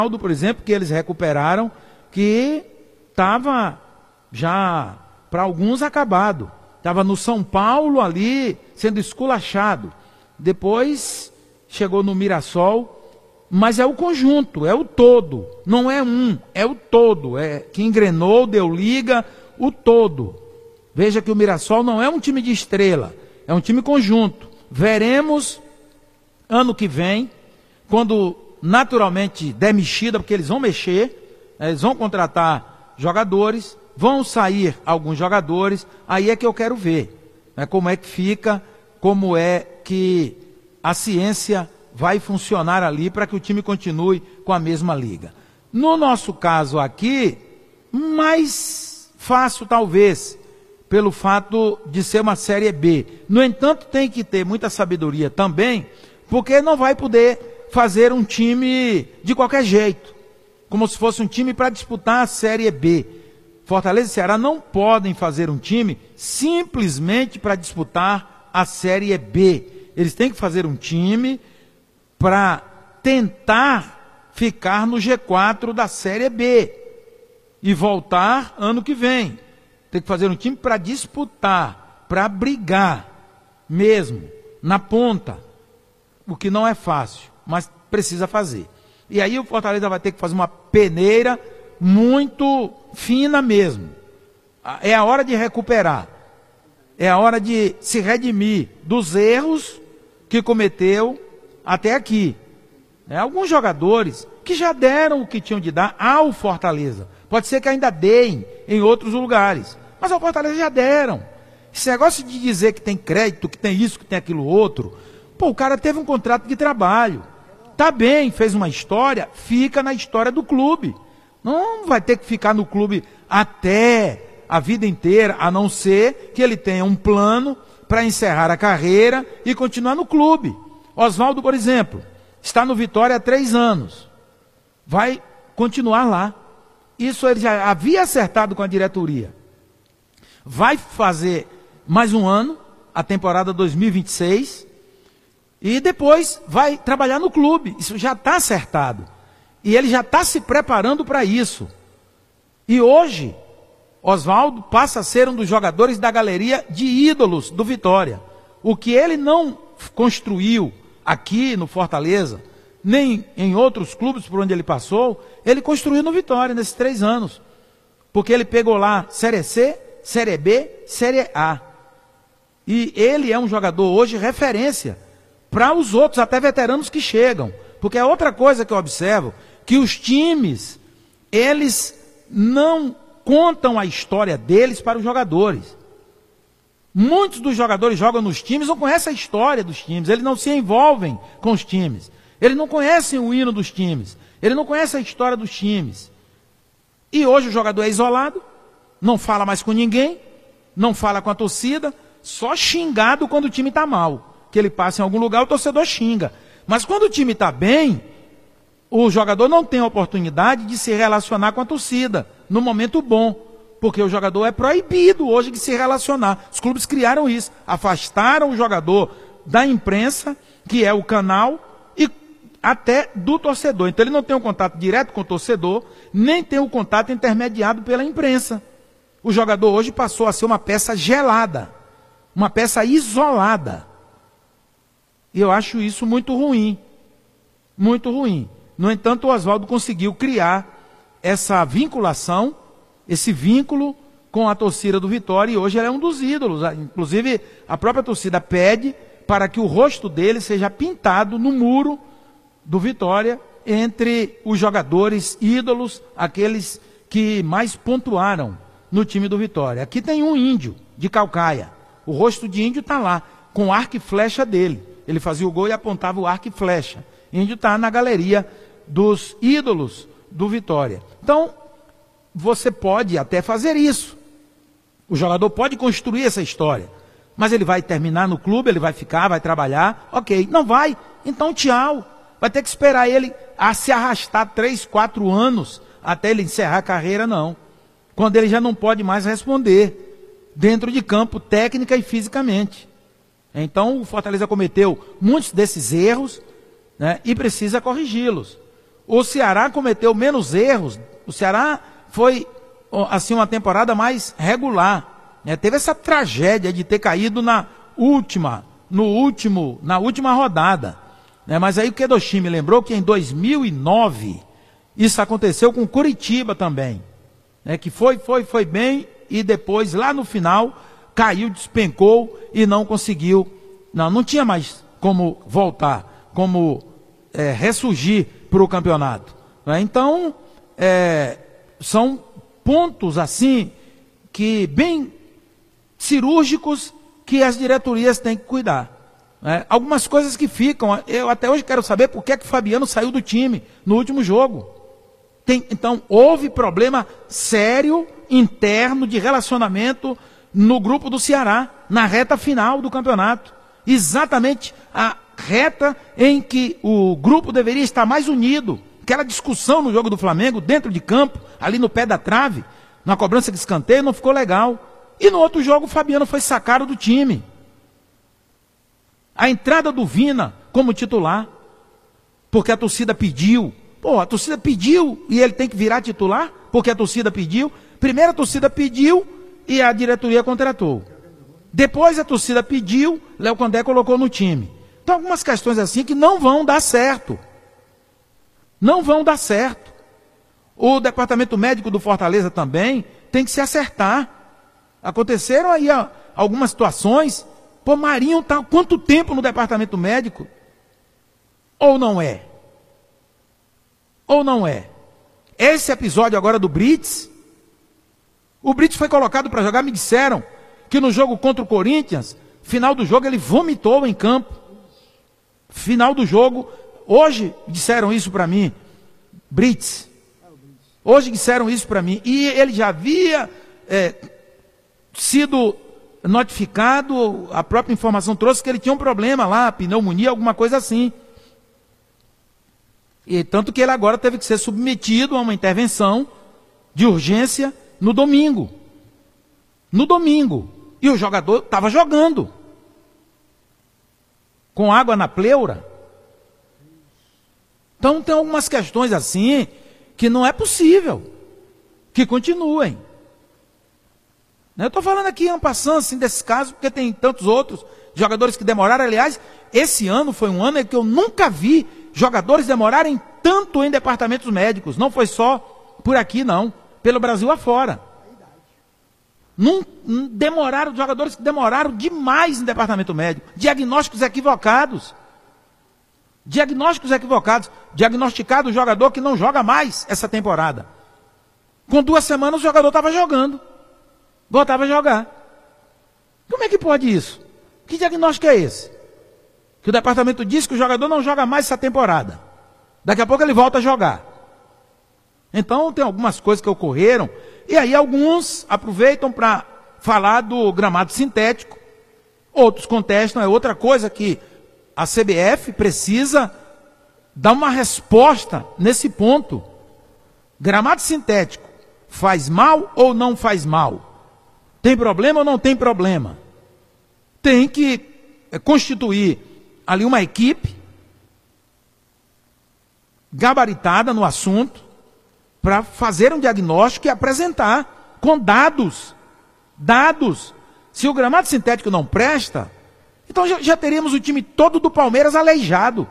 por exemplo, que eles recuperaram, que estava já, para alguns, acabado. Estava no São Paulo ali, sendo esculachado. Depois chegou no Mirassol, mas é o conjunto, é o todo. Não é um, é o todo. É que engrenou, deu liga, o todo. Veja que o Mirassol não é um time de estrela, é um time conjunto. Veremos ano que vem, quando naturalmente der mexida, porque eles vão mexer, eles vão contratar jogadores, vão sair alguns jogadores, aí é que eu quero ver, né, como é que fica, como é que a ciência vai funcionar ali para que o time continue com a mesma liga. No nosso caso aqui, mais fácil talvez, pelo fato de ser uma Série B. No entanto, tem que ter muita sabedoria também, porque não vai poder fazer um time de qualquer jeito, como se fosse um time para disputar a Série B. Fortaleza e Ceará não podem fazer um time simplesmente para disputar a Série B. Eles têm que fazer um time para tentar ficar no G4 da Série B e voltar ano que vem. Tem que fazer um time para disputar, para brigar mesmo, na ponta, o que não é fácil, mas precisa fazer. E aí o Fortaleza vai ter que fazer uma peneira muito fina mesmo. É a hora de recuperar, é a hora de se redimir dos erros que cometeu até aqui. Alguns jogadores que já deram o que tinham de dar ao Fortaleza. Pode ser que ainda deem em outros lugares, mas ao Fortaleza já deram. Esse negócio de dizer que tem crédito, que tem isso, que tem aquilo outro, pô, o cara teve um contrato de trabalho, tá bem, fez uma história, fica na história do clube. Não vai ter que ficar no clube até a vida inteira, a não ser que ele tenha um plano para encerrar a carreira e continuar no clube. Oswaldo, por exemplo, está no Vitória há 3 anos. Vai continuar lá. Isso ele já havia acertado com a diretoria. Vai fazer mais um ano, a temporada 2026, e depois vai trabalhar no clube. Isso já está acertado. E ele já está se preparando para isso. E hoje, Oswaldo passa a ser um dos jogadores da galeria de ídolos do Vitória. O que ele não construiu aqui no Fortaleza, nem em outros clubes por onde ele passou, ele construiu no Vitória nesses 3 anos. Porque ele pegou lá Série C, Série B, Série A. E ele é um jogador hoje referência para os outros, até veteranos que chegam. Porque é outra coisa que eu observo, que os times, eles não contam a história deles para os jogadores. Muitos dos jogadores jogam nos times, não conhecem a história dos times, eles não se envolvem com os times, eles não conhecem o hino dos times, eles não conhecem a história dos times. E hoje o jogador é isolado, não fala mais com ninguém, não fala com a torcida, só xingado quando o time está mal. Que ele passa em algum lugar, o torcedor xinga. Mas quando o time está bem, o jogador não tem a oportunidade de se relacionar com a torcida, no momento bom. Porque o jogador é proibido hoje de se relacionar. Os clubes criaram isso, afastaram o jogador da imprensa, que é o canal, e até do torcedor. Então ele não tem um contato direto com o torcedor, nem tem o contato intermediado pela imprensa. O jogador hoje passou a ser uma peça gelada, uma peça isolada. E eu acho isso muito ruim, muito ruim. No entanto, o Oswaldo conseguiu criar essa vinculação, esse vínculo com a torcida do Vitória, e hoje ele é um dos ídolos. Inclusive, a própria torcida pede para que o rosto dele seja pintado no muro do Vitória, entre os jogadores ídolos, aqueles que mais pontuaram no time do Vitória. Aqui tem um índio de Calcaia. O rosto de índio está lá, com o arco e flecha dele. Ele fazia o gol e apontava o arco e flecha. Índio está na galeria dos ídolos do Vitória. Então, você pode até fazer isso. O jogador pode construir essa história. Mas ele vai terminar no clube, ele vai ficar, vai trabalhar. Ok, não vai? Então tchau. Vai ter que esperar ele a se arrastar 3, 4 anos até ele encerrar a carreira, não. Quando ele já não pode mais responder dentro de campo, técnica e fisicamente. Então o Fortaleza cometeu muitos desses erros, né, e precisa corrigi-los. O Ceará cometeu menos erros. O Ceará foi, assim, uma temporada mais regular, né? Teve essa tragédia de ter caído na última rodada, né? Mas aí o Kedoshim me lembrou que em 2009 isso aconteceu com o Curitiba também, né? Que foi bem e depois lá no final caiu, despencou e não conseguiu, não tinha mais como voltar, como ressurgir para o campeonato, né? Então são pontos assim que bem cirúrgicos que as diretorias têm que cuidar, né? Algumas coisas que ficam, eu até hoje quero saber por que o Fabiano saiu do time no último jogo. Então houve problema sério interno de relacionamento no grupo do Ceará, na reta final do campeonato, exatamente a reta em que o grupo deveria estar mais unido. Aquela discussão no jogo do Flamengo, dentro de campo, ali no pé da trave, na cobrança de escanteio, não ficou legal. E no outro jogo o Fabiano foi sacado do time. A entrada do Vina como titular, porque a torcida pediu. A torcida pediu e ele tem que virar titular, porque a torcida pediu. Primeiro a torcida pediu e a diretoria contratou. Depois a torcida pediu, Léo Condé colocou no time. Então algumas questões assim que não vão dar certo. Não vão dar certo. O departamento médico do Fortaleza também tem que se acertar. Aconteceram aí algumas situações. Marinho está quanto tempo no departamento médico? Ou não é? Ou não é? Esse episódio agora do Brits, o Brits foi colocado para jogar, me disseram que no jogo contra o Corinthians, final do jogo ele vomitou em campo. Final do jogo, hoje disseram isso para mim, Brits. Hoje disseram isso para mim. E ele já havia sido notificado, a própria informação trouxe que ele tinha um problema lá, pneumonia, alguma coisa assim. E tanto que ele agora teve que ser submetido a uma intervenção de urgência no domingo. No domingo. E o jogador estava jogando. Com água na pleura. Então tem algumas questões assim que não é possível que continuem. Eu estou falando aqui, passando assim, desses casos, porque tem tantos outros jogadores que demoraram. Aliás, esse ano foi um ano em que eu nunca vi jogadores demorarem tanto em departamentos médicos. Não foi só por aqui, não. Pelo Brasil afora. Não demoraram, jogadores que demoraram demais em departamento médico. Diagnósticos equivocados. Diagnósticos equivocados. Diagnosticado o jogador que não joga mais essa temporada. Com 2 semanas o jogador estava jogando. Voltava a jogar. Como é que pode isso? Que diagnóstico é esse? Que o departamento diz que o jogador não joga mais essa temporada. Daqui a pouco ele volta a jogar. Então tem algumas coisas que ocorreram. E aí alguns aproveitam para falar do gramado sintético. Outros contestam. É outra coisa que a CBF precisa dar uma resposta nesse ponto. Gramado sintético faz mal ou não faz mal? Tem problema ou não tem problema? Tem que constituir ali uma equipe gabaritada no assunto para fazer um diagnóstico e apresentar com dados. Dados. Se o gramado sintético não presta, então já teríamos o time todo do Palmeiras aleijado.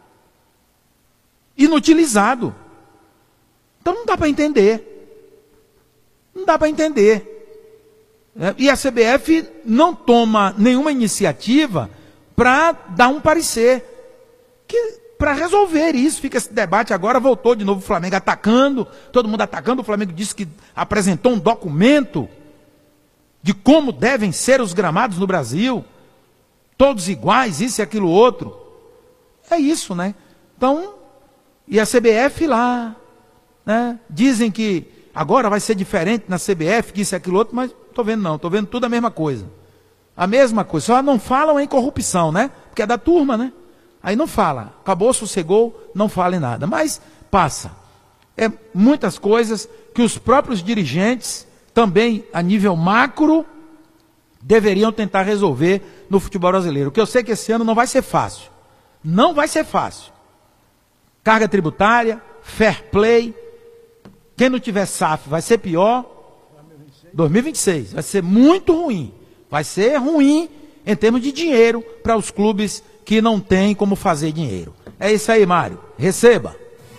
Inutilizado. Então não dá para entender. Não dá para entender. E a CBF não toma nenhuma iniciativa para dar um parecer. Para resolver isso, fica esse debate agora, voltou de novo o Flamengo atacando, todo mundo atacando, o Flamengo disse que apresentou um documento de como devem ser os gramados no Brasil, todos iguais, isso e aquilo outro. É isso, né? Então, e a CBF lá, né? Dizem que agora vai ser diferente na CBF, que isso e aquilo outro, mas estou vendo não, estou vendo tudo a mesma coisa. A mesma coisa, só não falam em corrupção, né? Porque é da turma, né? Aí não fala, acabou, sossegou, não fala em nada. Mas passa. É muitas coisas que os próprios dirigentes, também a nível macro, deveriam tentar resolver no futebol brasileiro. O que eu sei que esse ano não vai ser fácil. Não vai ser fácil. Carga tributária, fair play. Quem não tiver SAF vai ser pior. 2026 vai ser muito ruim. Vai ser ruim em termos de dinheiro para os clubes que não têm como fazer dinheiro. É isso aí, Mário. Receba.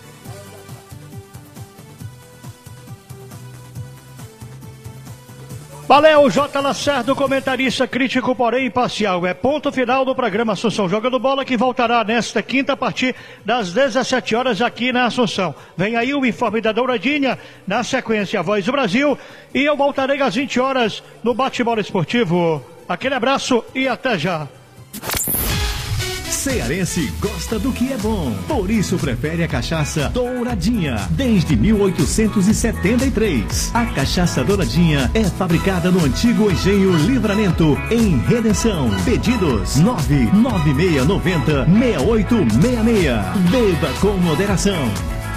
Valeu, J. Lacerda, comentarista crítico, porém imparcial. É ponto final do programa Assunção Jogando Bola, que voltará nesta quinta a partir das 17 horas aqui na Assunção. Vem aí o informe da Douradinha, na sequência a Voz do Brasil, e eu voltarei às 20 horas no Bate-Bola Esportivo. Aquele abraço e até já. Cearense gosta do que é bom, por isso prefere a cachaça Douradinha. Desde 1873, a cachaça Douradinha é fabricada no antigo Engenho Livramento, em Redenção. Pedidos 99690-6866. Beba com moderação.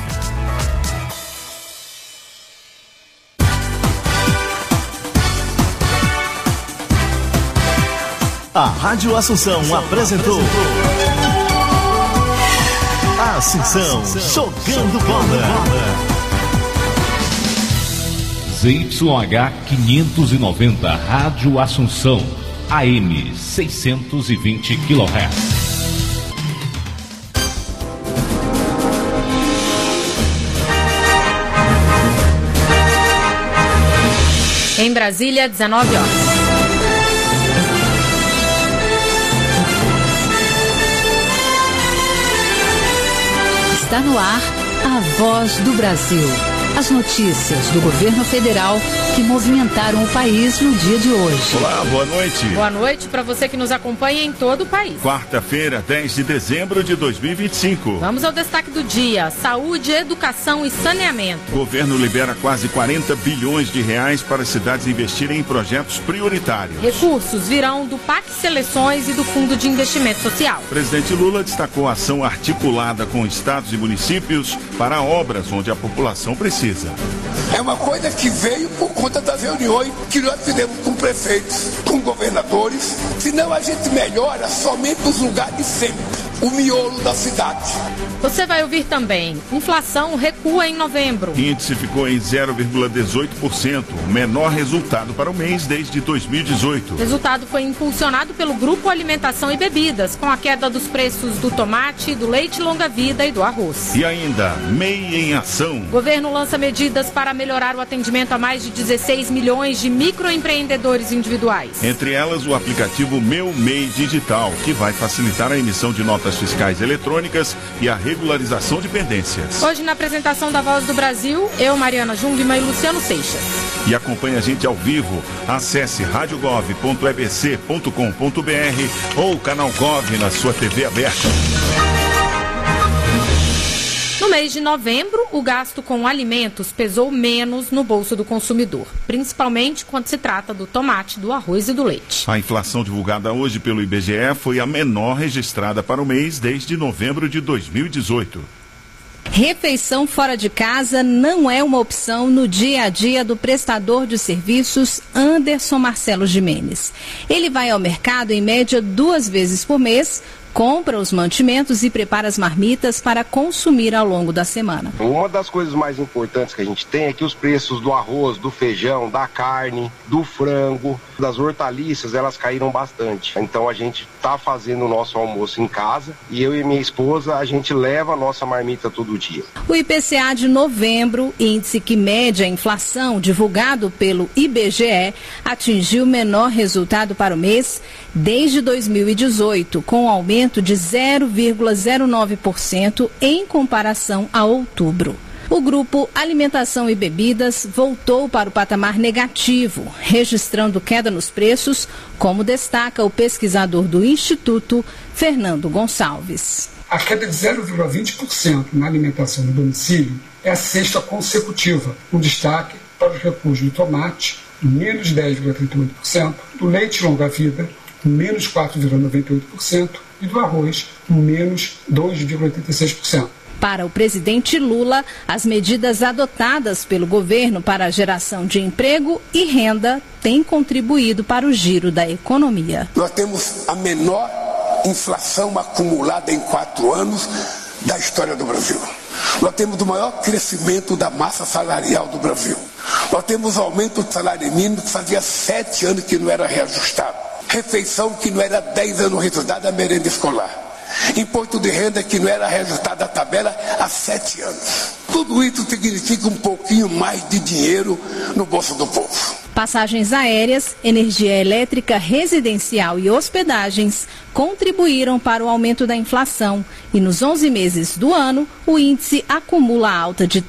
A Rádio Assunção apresentou Assunção Jogando Bola. ZYH 590, Rádio Assunção, AM 620 kHz. Em Brasília, 19 horas. Está no ar a Voz do Brasil. As notícias do governo federal que movimentaram o país no dia de hoje. Olá, boa noite. Boa noite para você que nos acompanha em todo o país. Quarta-feira, 10 de dezembro de 2025. Vamos ao destaque do dia: saúde, educação e saneamento. O governo libera quase 40 bilhões de reais para as cidades investirem em projetos prioritários. Recursos virão do PAC Seleções e do Fundo de Investimento Social. O presidente Lula destacou a ação articulada com estados e municípios para obras onde a população precisa. É uma coisa que veio por conta das reuniões que nós fizemos com prefeitos, com governadores. Senão a gente melhora somente os lugares de sempre, o miolo da cidade. Você vai ouvir também: inflação recua em novembro. O índice ficou em 0,18%, o menor resultado para o mês desde 2018. O resultado foi impulsionado pelo Grupo Alimentação e Bebidas, com a queda dos preços do tomate, do leite longa-vida e do arroz. E ainda, MEI em ação. O governo lança medidas para melhorar o atendimento a mais de 16 milhões de microempreendedores individuais. Entre elas, o aplicativo Meu MEI Digital, que vai facilitar a emissão de notas fiscais eletrônicas e a regularização de pendências. Hoje, na apresentação da Voz do Brasil, eu, Mariana Jungmann e Luciano Seixas. E acompanhe a gente ao vivo. Acesse radiogov.ebc.com.br ou canal Gov na sua TV aberta. No mês de novembro, o gasto com alimentos pesou menos no bolso do consumidor, principalmente quando se trata do tomate, do arroz e do leite. A inflação divulgada hoje pelo IBGE foi a menor registrada para o mês desde novembro de 2018. Refeição fora de casa não é uma opção no dia a dia do prestador de serviços Anderson Marcelo Gimenez. Ele vai ao mercado em média 2 vezes por mês, compra os mantimentos e prepara as marmitas para consumir ao longo da semana. Uma das coisas mais importantes que a gente tem é que os preços do arroz, do feijão, da carne, do frango, das hortaliças, elas caíram bastante. Então a gente está fazendo o nosso almoço em casa e eu e minha esposa, a gente leva a nossa marmita todo dia. O IPCA de novembro, índice que mede a inflação divulgado pelo IBGE, atingiu o menor resultado para o mês desde 2018, com um aumento de 0,09% em comparação a outubro. O grupo Alimentação e Bebidas voltou para o patamar negativo, registrando queda nos preços, como destaca o pesquisador do Instituto, Fernando Gonçalves. A queda de 0,20% na alimentação no domicílio é a sexta consecutiva, com destaque para os recuos do tomate, menos 10,38%, do leite longa-vida, menos 4,98%, e do arroz, menos 2,86%. Para o presidente Lula, as medidas adotadas pelo governo para a geração de emprego e renda têm contribuído para o giro da economia. Nós temos a menor inflação acumulada em 4 anos da história do Brasil. Nós temos o maior crescimento da massa salarial do Brasil. Nós temos aumento do salário mínimo que fazia 7 anos que não era reajustado. Refeição que não era 10 anos reajustada a merenda escolar. Imposto de renda que não era reajustado a tabela há 7 anos. Tudo isso significa um pouquinho mais de dinheiro no bolso do povo. Passagens aéreas, energia elétrica residencial e hospedagens contribuíram para o aumento da inflação e nos 11 meses do ano o índice acumula alta de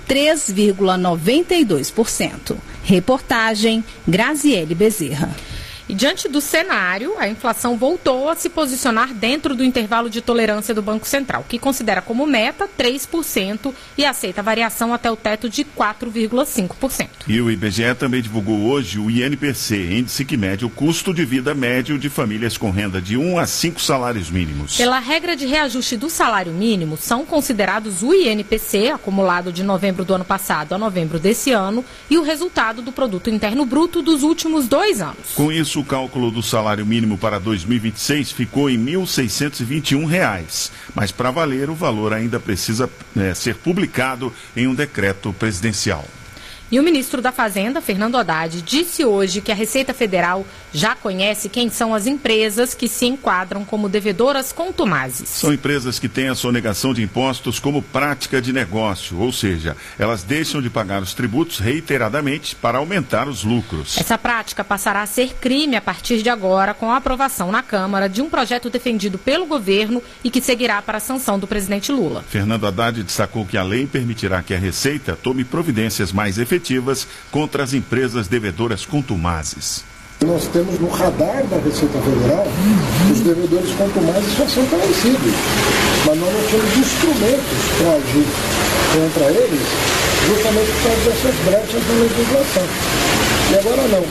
3,92%. Reportagem Graziele Bezerra. E diante do cenário, a inflação voltou a se posicionar dentro do intervalo de tolerância do Banco Central, que considera como meta 3% e aceita a variação até o teto de 4,5%. E o IBGE também divulgou hoje o INPC, índice que mede o custo de vida médio de famílias com renda de 1 a 5 salários mínimos. Pela regra de reajuste do salário mínimo, são considerados o INPC, acumulado de novembro do ano passado a novembro desse ano, e o resultado do Produto Interno Bruto dos últimos 2 anos. Com isso, o cálculo do salário mínimo para 2026 ficou em R$ 1.621, mas para valer o valor ainda precisa ser publicado em um decreto presidencial. E o ministro da Fazenda, Fernando Haddad, disse hoje que a Receita Federal já conhece quem são as empresas que se enquadram como devedoras contumazes. São empresas que têm a sonegação de impostos como prática de negócio, ou seja, elas deixam de pagar os tributos reiteradamente para aumentar os lucros. Essa prática passará a ser crime a partir de agora, com a aprovação na Câmara de um projeto defendido pelo governo e que seguirá para a sanção do presidente Lula. Fernando Haddad destacou que a lei permitirá que a Receita tome providências mais efetivas contra as empresas devedoras contumazes. Nós temos no radar da Receita Federal os devedores contumazes já são conhecidos, mas nós não temos instrumentos para agir contra eles, justamente por causa dessas brechas na legislação. E agora não.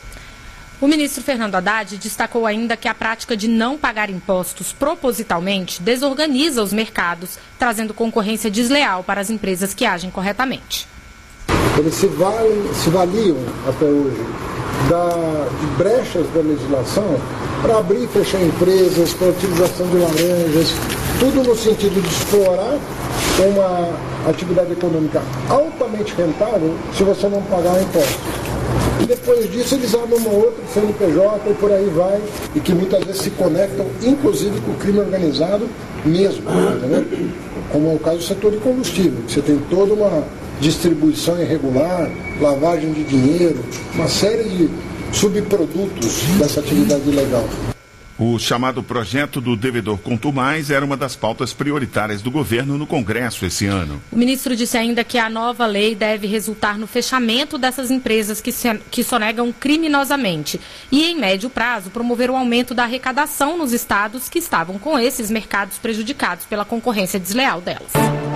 O ministro Fernando Haddad destacou ainda que a prática de não pagar impostos propositalmente desorganiza os mercados, trazendo concorrência desleal para as empresas que agem corretamente. Eles se valiam até hoje de brechas da legislação para abrir e fechar empresas, para a utilização de laranjas, tudo no sentido de explorar uma atividade econômica altamente rentável se você não pagar impostos. E depois disso eles abrem uma outra CNPJ e por aí vai, e que muitas vezes se conectam, inclusive com o crime organizado mesmo, entendeu? Como é o caso do setor de combustível, que você tem toda uma distribuição irregular, lavagem de dinheiro, uma série de subprodutos dessa atividade ilegal. O chamado projeto do devedor contumaz era uma das pautas prioritárias do governo no Congresso esse ano. O ministro disse ainda que a nova lei deve resultar no fechamento dessas empresas que sonegam criminosamente e, em médio prazo, promover o aumento da arrecadação nos estados que estavam com esses mercados prejudicados pela concorrência desleal delas.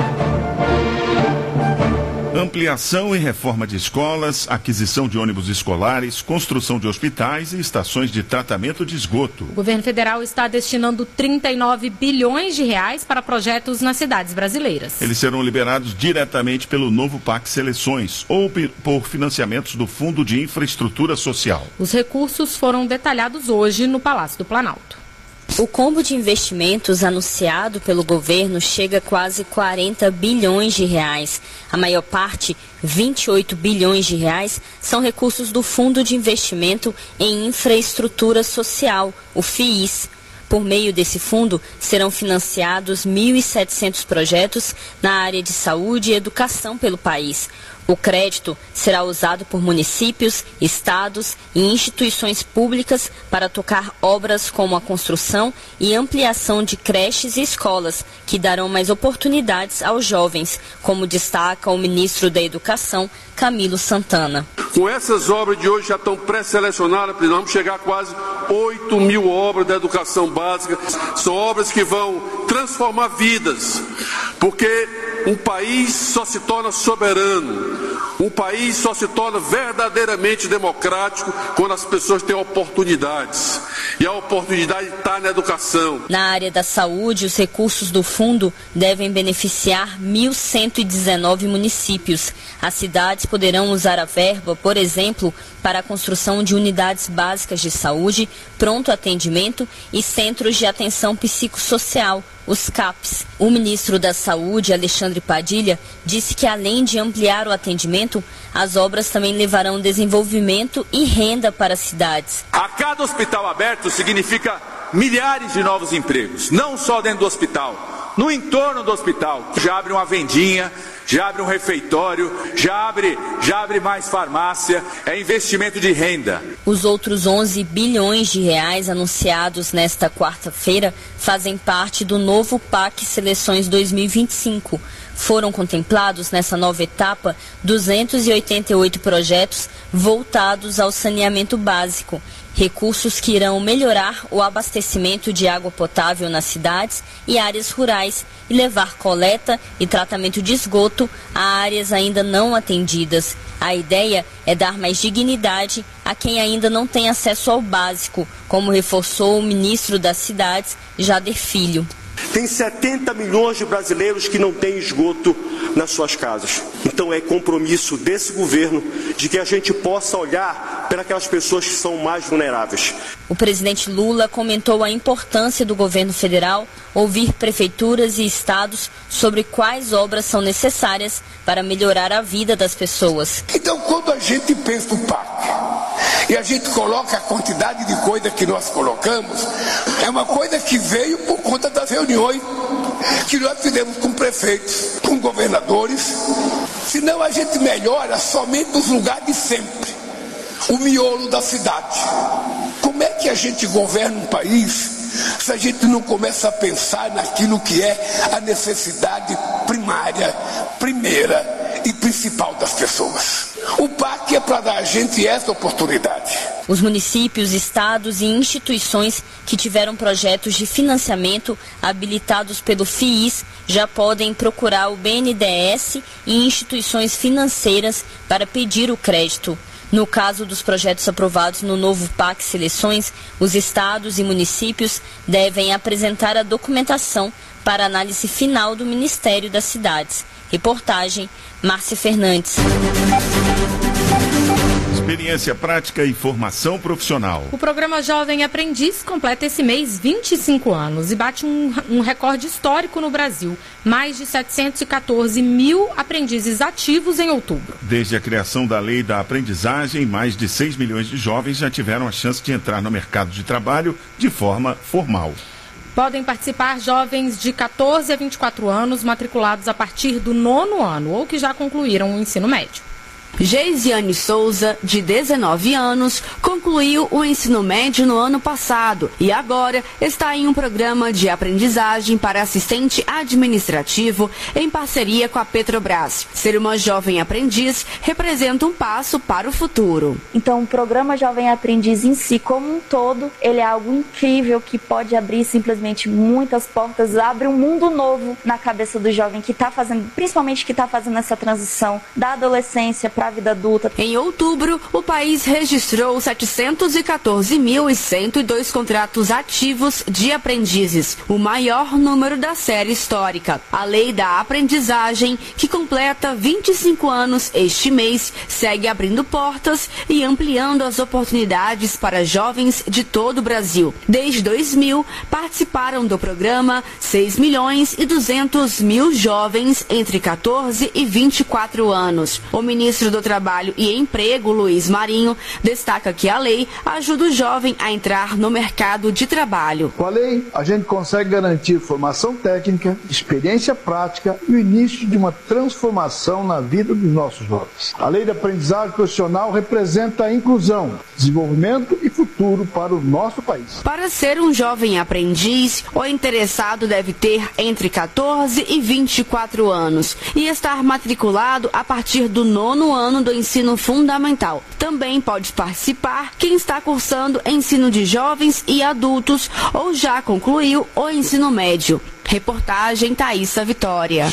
Ampliação e reforma de escolas, aquisição de ônibus escolares, construção de hospitais e estações de tratamento de esgoto. O governo federal está destinando 39 bilhões de reais para projetos nas cidades brasileiras. Eles serão liberados diretamente pelo novo PAC Seleções ou por financiamentos do Fundo de Infraestrutura Social. Os recursos foram detalhados hoje no Palácio do Planalto. O combo de investimentos anunciado pelo governo chega a quase 40 bilhões de reais. A maior parte, 28 bilhões de reais, são recursos do Fundo de Investimento em Infraestrutura Social, o FIIS. Por meio desse fundo, serão financiados 1.700 projetos na área de saúde e educação pelo país. O crédito será usado por municípios, estados e instituições públicas para tocar obras como a construção e ampliação de creches e escolas, que darão mais oportunidades aos jovens, como destaca o ministro da Educação, Camilo Santana. Com essas obras de hoje já estão pré-selecionadas, vamos chegar a quase 8 mil obras da educação básica. São obras que vão transformar vidas, porque um país só se torna soberano, um país só se torna verdadeiramente democrático quando as pessoas têm oportunidades. E a oportunidade está na educação. Na área da saúde, os recursos do fundo devem beneficiar 1.119 municípios. As cidades poderão usar a verba, por exemplo, para a construção de unidades básicas de saúde, pronto atendimento e centros de atenção psicossocial, os CAPs. O ministro da Saúde, Alexandre Padilha, disse que além de ampliar o atendimento, as obras também levarão desenvolvimento e renda para as cidades. A cada hospital aberto significa milhares de novos empregos, não só dentro do hospital, no entorno do hospital. Já abre uma vendinha, já abre um refeitório, já abre mais farmácia, é investimento de renda. Os outros 11 bilhões de reais anunciados nesta quarta-feira fazem parte do novo PAC Seleções 2025. Foram contemplados nessa nova etapa 288 projetos voltados ao saneamento básico. Recursos que irão melhorar o abastecimento de água potável nas cidades e áreas rurais e levar coleta e tratamento de esgoto a áreas ainda não atendidas. A ideia é dar mais dignidade a quem ainda não tem acesso ao básico, como reforçou o ministro das Cidades, Jader Filho. Tem 70 milhões de brasileiros que não têm esgoto nas suas casas. Então é compromisso desse governo de que a gente possa olhar para aquelas pessoas que são mais vulneráveis. O presidente Lula comentou a importância do governo federal ouvir prefeituras e estados sobre quais obras são necessárias para melhorar a vida das pessoas. Então, quando a gente pensa no PAC e a gente coloca a quantidade de coisa que nós colocamos, é uma coisa que veio por conta das reuniões que nós fizemos com prefeitos, com governadores. Senão a gente melhora somente os lugares de sempre, o miolo da cidade. Como é que a gente governa um país se a gente não começa a pensar naquilo que é a necessidade primária, primeira e principal das pessoas? O PAC é para dar a gente essa oportunidade. Os municípios, estados e instituições que tiveram projetos de financiamento habilitados pelo FIIs já podem procurar o BNDES e instituições financeiras para pedir o crédito. No caso dos projetos aprovados no novo PAC Seleções, os estados e municípios devem apresentar a documentação para análise final do Ministério das Cidades. Reportagem, Márcia Fernandes. Experiência prática e formação profissional. O programa Jovem Aprendiz completa esse mês 25 anos e bate um recorde histórico no Brasil. Mais de 714 mil aprendizes ativos em outubro. Desde a criação da Lei da Aprendizagem, mais de 6 milhões de jovens já tiveram a chance de entrar no mercado de trabalho de forma formal. Podem participar jovens de 14 a 24 anos matriculados a partir do 9º ano ou que já concluíram o ensino médio. Geisiane Souza, de 19 anos, concluiu o ensino médio no ano passado e agora está em um programa de aprendizagem para assistente administrativo em parceria com a Petrobras. Ser uma jovem aprendiz representa um passo para o futuro. Então, o programa Jovem Aprendiz em si, como um todo, ele é algo incrível que pode abrir simplesmente muitas portas, abre um mundo novo na cabeça do jovem que está fazendo, principalmente que está fazendo essa transição da adolescência para a vida adulta. Em outubro, o país registrou 714.102 contratos ativos de aprendizes, o maior número da série histórica. A Lei da Aprendizagem, que completa 25 anos este mês, segue abrindo portas e ampliando as oportunidades para jovens de todo o Brasil. Desde 2000, participaram do programa 6.200.000 jovens entre 14 e 24 anos. O ministro do Trabalho e Emprego, Luiz Marinho, destaca que a lei ajuda o jovem a entrar no mercado de trabalho. Com a lei, a gente consegue garantir formação técnica, experiência prática e o início de uma transformação na vida dos nossos jovens. A lei da aprendizagem profissional representa a inclusão, desenvolvimento e futuro para o nosso país. Para ser um jovem aprendiz, o interessado deve ter entre 14 e 24 anos e estar matriculado a partir do 9º ano do ensino fundamental. Também pode participar quem está cursando ensino de jovens e adultos ou já concluiu o ensino médio. Reportagem Thaísa Vitória.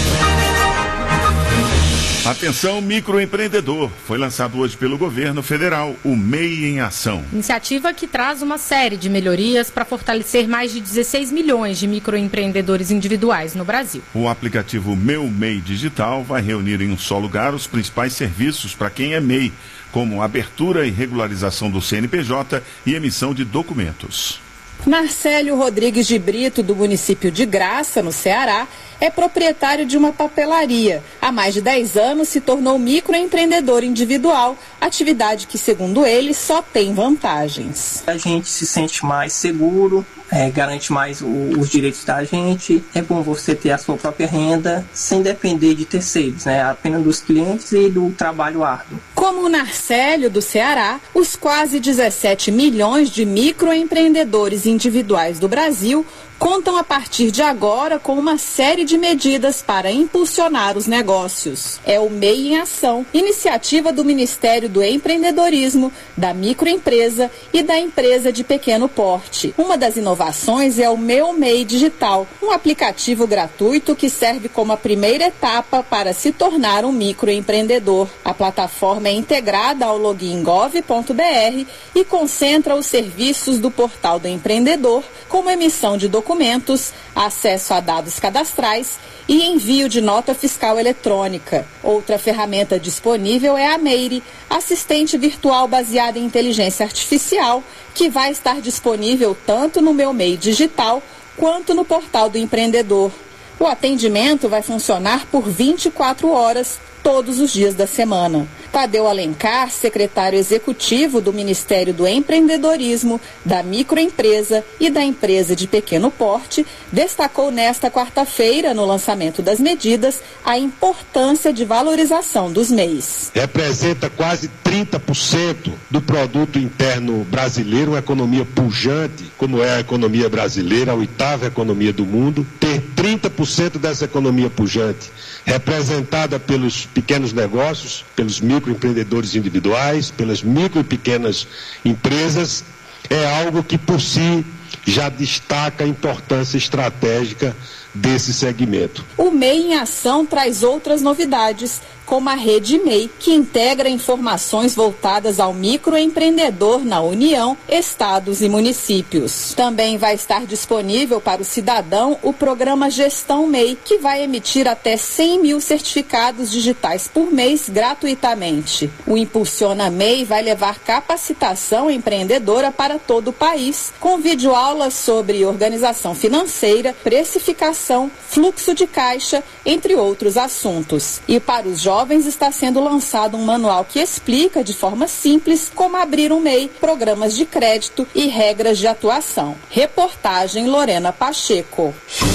Atenção, microempreendedor. Foi lançado hoje pelo governo federal o MEI em Ação. Iniciativa que traz uma série de melhorias para fortalecer mais de 16 milhões de microempreendedores individuais no Brasil. O aplicativo Meu MEI Digital vai reunir em um só lugar os principais serviços para quem é MEI, como abertura e regularização do CNPJ e emissão de documentos. Narcélio Rodrigues de Brito, do município de Graça, no Ceará, é proprietário de uma papelaria. Há mais de 10 anos se tornou microempreendedor individual, atividade que, segundo ele, só tem vantagens. A gente se sente mais seguro, garante mais os direitos da gente. É bom você ter a sua própria renda sem depender de terceiros, apenas dos clientes e do trabalho árduo. Como o Narcélio, do Ceará, os quase 17 milhões de microempreendedores individuais do Brasil contam a partir de agora com uma série de medidas para impulsionar os negócios. É o MEI em Ação, iniciativa do Ministério do Empreendedorismo, da microempresa e da empresa de pequeno porte. Uma das inovações é o Meu MEI Digital, um aplicativo gratuito que serve como a primeira etapa para se tornar um microempreendedor. A plataforma é integrada ao login gov.br e concentra os serviços do Portal do Empreendedor, como emissão de documentos, acesso a dados cadastrais e envio de nota fiscal eletrônica. Outra ferramenta disponível é a Meire, assistente virtual baseada em inteligência artificial, que vai estar disponível tanto no Meu MEI Digital quanto no Portal do Empreendedor. O atendimento vai funcionar por 24 horas, todos os dias da semana. Tadeu Alencar, secretário executivo do Ministério do Empreendedorismo, da microempresa e da empresa de pequeno porte, destacou nesta quarta-feira, no lançamento das medidas, a importância de valorização dos MEIs. Representa quase 30% do produto interno brasileiro, uma economia pujante, como é a economia brasileira, a 8ª economia do mundo. Ter 30% dessa economia pujante representada pelos pequenos negócios, pelos microempreendedores individuais, pelas micro e pequenas empresas, é algo que por si já destaca a importância estratégica desse segmento. O MEI em Ação traz outras novidades, como a Rede MEI, que integra informações voltadas ao microempreendedor na União, estados e municípios. Também vai estar disponível para o cidadão o programa Gestão MEI, que vai emitir até 100 mil certificados digitais por mês gratuitamente. O Impulsiona MEI vai levar capacitação empreendedora para todo o país, com videoaulas sobre organização financeira, precificação, fluxo de caixa, entre outros assuntos. E para os jovens está sendo lançado um manual que explica de forma simples como abrir um MEI, programas de crédito e regras de atuação. Reportagem Lorena Pacheco.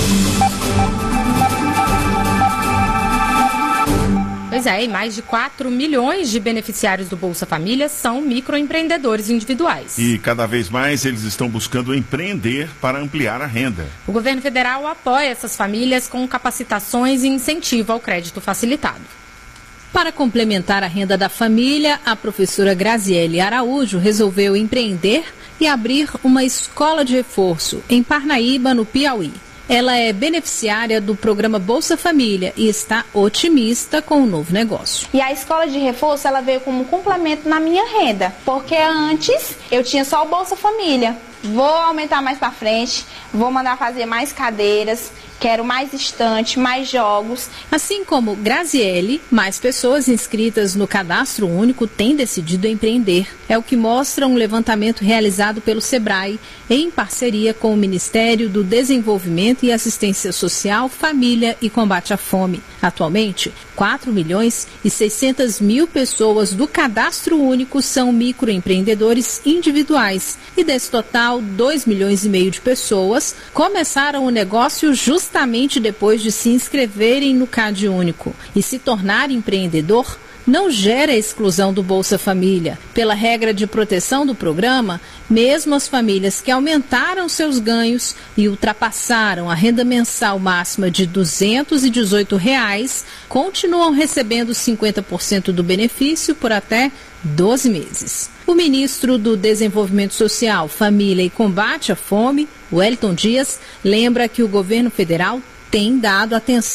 Pois é, e mais de 4 milhões de beneficiários do Bolsa Família são microempreendedores individuais. E cada vez mais eles estão buscando empreender para ampliar a renda. O governo federal apoia essas famílias com capacitações e incentivo ao crédito facilitado. Para complementar a renda da família, a professora Graziele Araújo resolveu empreender e abrir uma escola de reforço em Parnaíba, no Piauí. Ela é beneficiária do programa Bolsa Família e está otimista com o novo negócio. E a escola de reforço, ela veio como complemento na minha renda, porque antes eu tinha só o Bolsa Família. Vou aumentar mais para frente, vou mandar fazer mais cadeiras, quero mais estante, mais jogos. Assim como Graziele, mais pessoas inscritas no Cadastro Único têm decidido empreender. É o que mostra um levantamento realizado pelo Sebrae, em parceria com o Ministério do Desenvolvimento e Assistência Social, Família e Combate à Fome. Atualmente, 4 milhões e 600 mil pessoas do Cadastro Único são microempreendedores individuais. E desse total, 2 milhões e meio de pessoas começaram o negócio justamente depois de se inscreverem no Cade Único. E se tornar empreendedor não gera exclusão do Bolsa Família. Pela regra de proteção do programa, mesmo as famílias que aumentaram seus ganhos e ultrapassaram a renda mensal máxima de R$ 218, continuam recebendo 50% do benefício por até 12 meses. O ministro do Desenvolvimento Social, Família e Combate à Fome, Wellington Dias, lembra que o governo federal tem dado atenção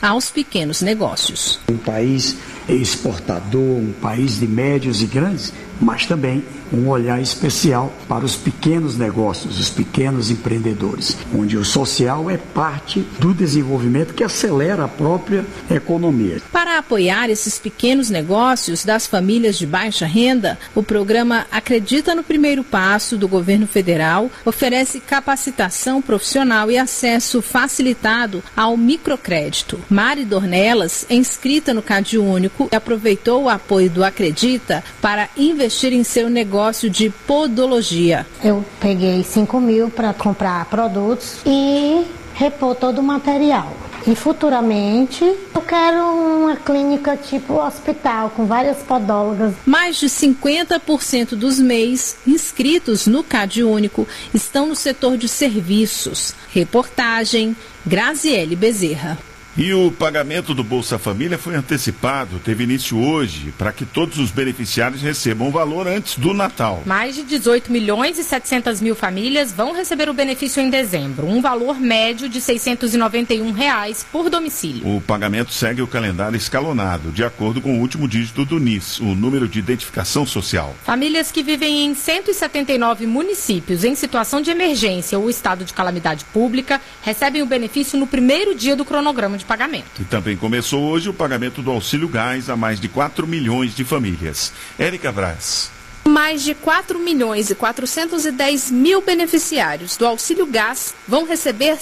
aos pequenos negócios. Um país exportador, um país de médios e grandes, mas também um olhar especial para os pequenos negócios, os pequenos empreendedores, onde o social é parte do desenvolvimento que acelera a própria economia. Para apoiar esses pequenos negócios das famílias de baixa renda, o programa Acredita no Primeiro Passo do governo federal oferece capacitação profissional e acesso facilitado ao microcrédito. Mari Dornelas, inscrita no CadÚnico, aproveitou o apoio do Acredita para investir em seu negócio de podologia. Eu peguei 5 mil para comprar produtos e repor todo o material. E futuramente eu quero uma clínica tipo hospital com várias podólogas. Mais de 50% dos MEIs inscritos no CadÚnico estão no setor de serviços. Reportagem Graziele Bezerra. E o pagamento do Bolsa Família foi antecipado, teve início hoje, para que todos os beneficiários recebam o valor antes do Natal. Mais de 18 milhões e 700 mil famílias vão receber o benefício em dezembro, um valor médio de R$ 691 por domicílio. O pagamento segue o calendário escalonado, de acordo com o último dígito do NIS, o número de identificação social. Famílias que vivem em 179 municípios em situação de emergência ou estado de calamidade pública recebem o benefício no primeiro dia do cronograma de pagamento. E também começou hoje o pagamento do Auxílio Gás a mais de 4 milhões de famílias. Érica Braz. Mais de 4 milhões e 410 mil beneficiários do Auxílio Gás vão receber R$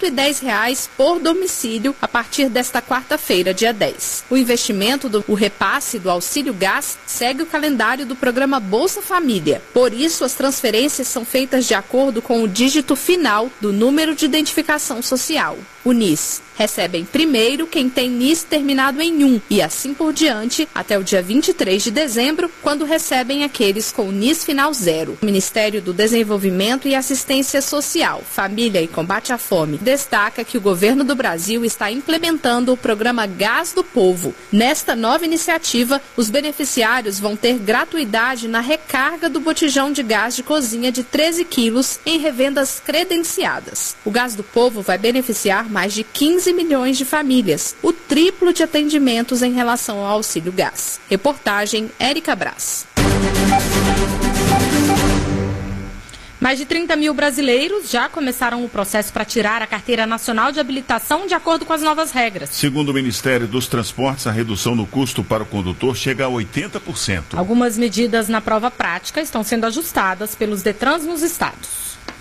110 por domicílio a partir desta quarta-feira, dia 10. O investimento o repasse do Auxílio Gás segue o calendário do programa Bolsa Família. Por isso, as transferências são feitas de acordo com o dígito final do número de identificação social, o NIS. Recebem primeiro quem tem NIS terminado em 1 e assim por diante até o dia 23 de dezembro, quando recebem aqueles com NIS final 0. O Ministério do Desenvolvimento e Assistência Social, Família e Combate à Fome destaca que o governo do Brasil está implementando o programa Gás do Povo. Nesta nova iniciativa, os beneficiários vão ter gratuidade na recarga do botijão de gás de cozinha de 13 quilos em revendas credenciadas. O Gás do Povo vai beneficiar mais de 15 milhões de famílias, o triplo de atendimentos em relação ao Auxílio Gás. Reportagem Érica Braz. Mais de 30 mil brasileiros já começaram o processo para tirar a Carteira Nacional de Habilitação de acordo com as novas regras. Segundo o Ministério dos Transportes, a redução no custo para o condutor chega a 80%. Algumas medidas na prova prática estão sendo ajustadas pelos Detrans nos estados.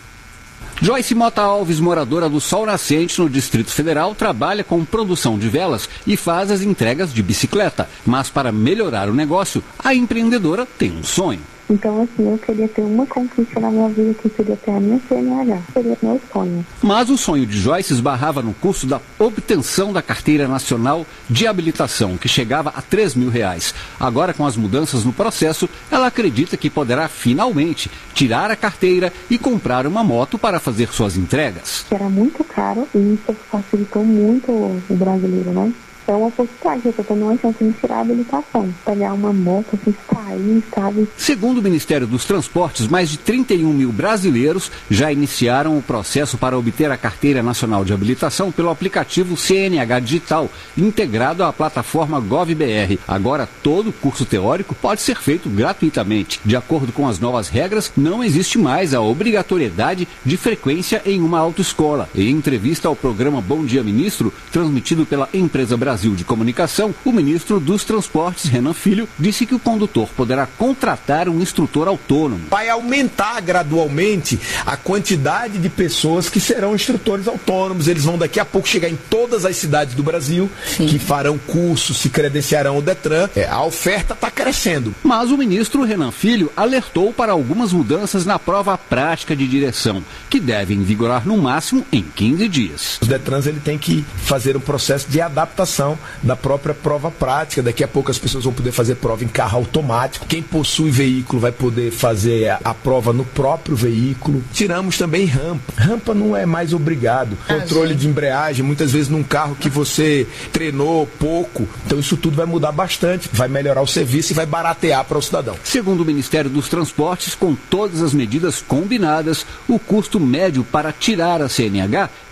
Joyce Mota Alves, moradora do Sol Nascente, no Distrito Federal, trabalha com produção de velas e faz as entregas de bicicleta. Mas para melhorar o negócio, a empreendedora tem um sonho. Então, assim, eu queria ter uma conquista na minha vida que seria ter a minha CNH. Seria meu sonho. Mas o sonho de Joyce esbarrava no custo da obtenção da Carteira Nacional de Habilitação, que chegava a R$ 3.000. Agora, com as mudanças no processo, ela acredita que poderá finalmente tirar a carteira e comprar uma moto para fazer suas entregas. Era muito caro e isso facilitou muito o brasileiro, né? É uma oportunidade, eu estou tendo uma chance de tirar a habilitação, pegar uma moto, assim, sair, sabe? Segundo o Ministério dos Transportes, mais de 31 mil brasileiros já iniciaram o processo para obter a Carteira Nacional de Habilitação pelo aplicativo CNH Digital, integrado à plataforma GovBR. Agora, todo o curso teórico pode ser feito gratuitamente. De acordo com as novas regras, não existe mais a obrigatoriedade de frequência em uma autoescola. Em entrevista ao programa Bom Dia Ministro, transmitido pela empresa Brasil de Comunicação, o ministro dos Transportes, Renan Filho, disse que o condutor poderá contratar um instrutor autônomo. Vai aumentar gradualmente a quantidade de pessoas que serão instrutores autônomos. Eles vão daqui a pouco chegar em todas as cidades do Brasil, que farão curso, se credenciarão ao Detran. A oferta está crescendo. Mas o ministro Renan Filho alertou para algumas mudanças na prova prática de direção, que devem vigorar no máximo em 15 dias. Os Detrans ele tem que fazer um processo de adaptação da própria prova prática. Daqui a pouco as pessoas vão poder fazer prova em carro automático. Quem possui veículo vai poder fazer a prova no próprio veículo. Tiramos também rampa. Rampa não é mais obrigado. Controle de embreagem, muitas vezes num carro que você treinou pouco. Então isso tudo vai mudar bastante. Vai melhorar o serviço e vai baratear para o cidadão. Segundo o Ministério dos Transportes, com todas as medidas combinadas, o custo médio para tirar a CNH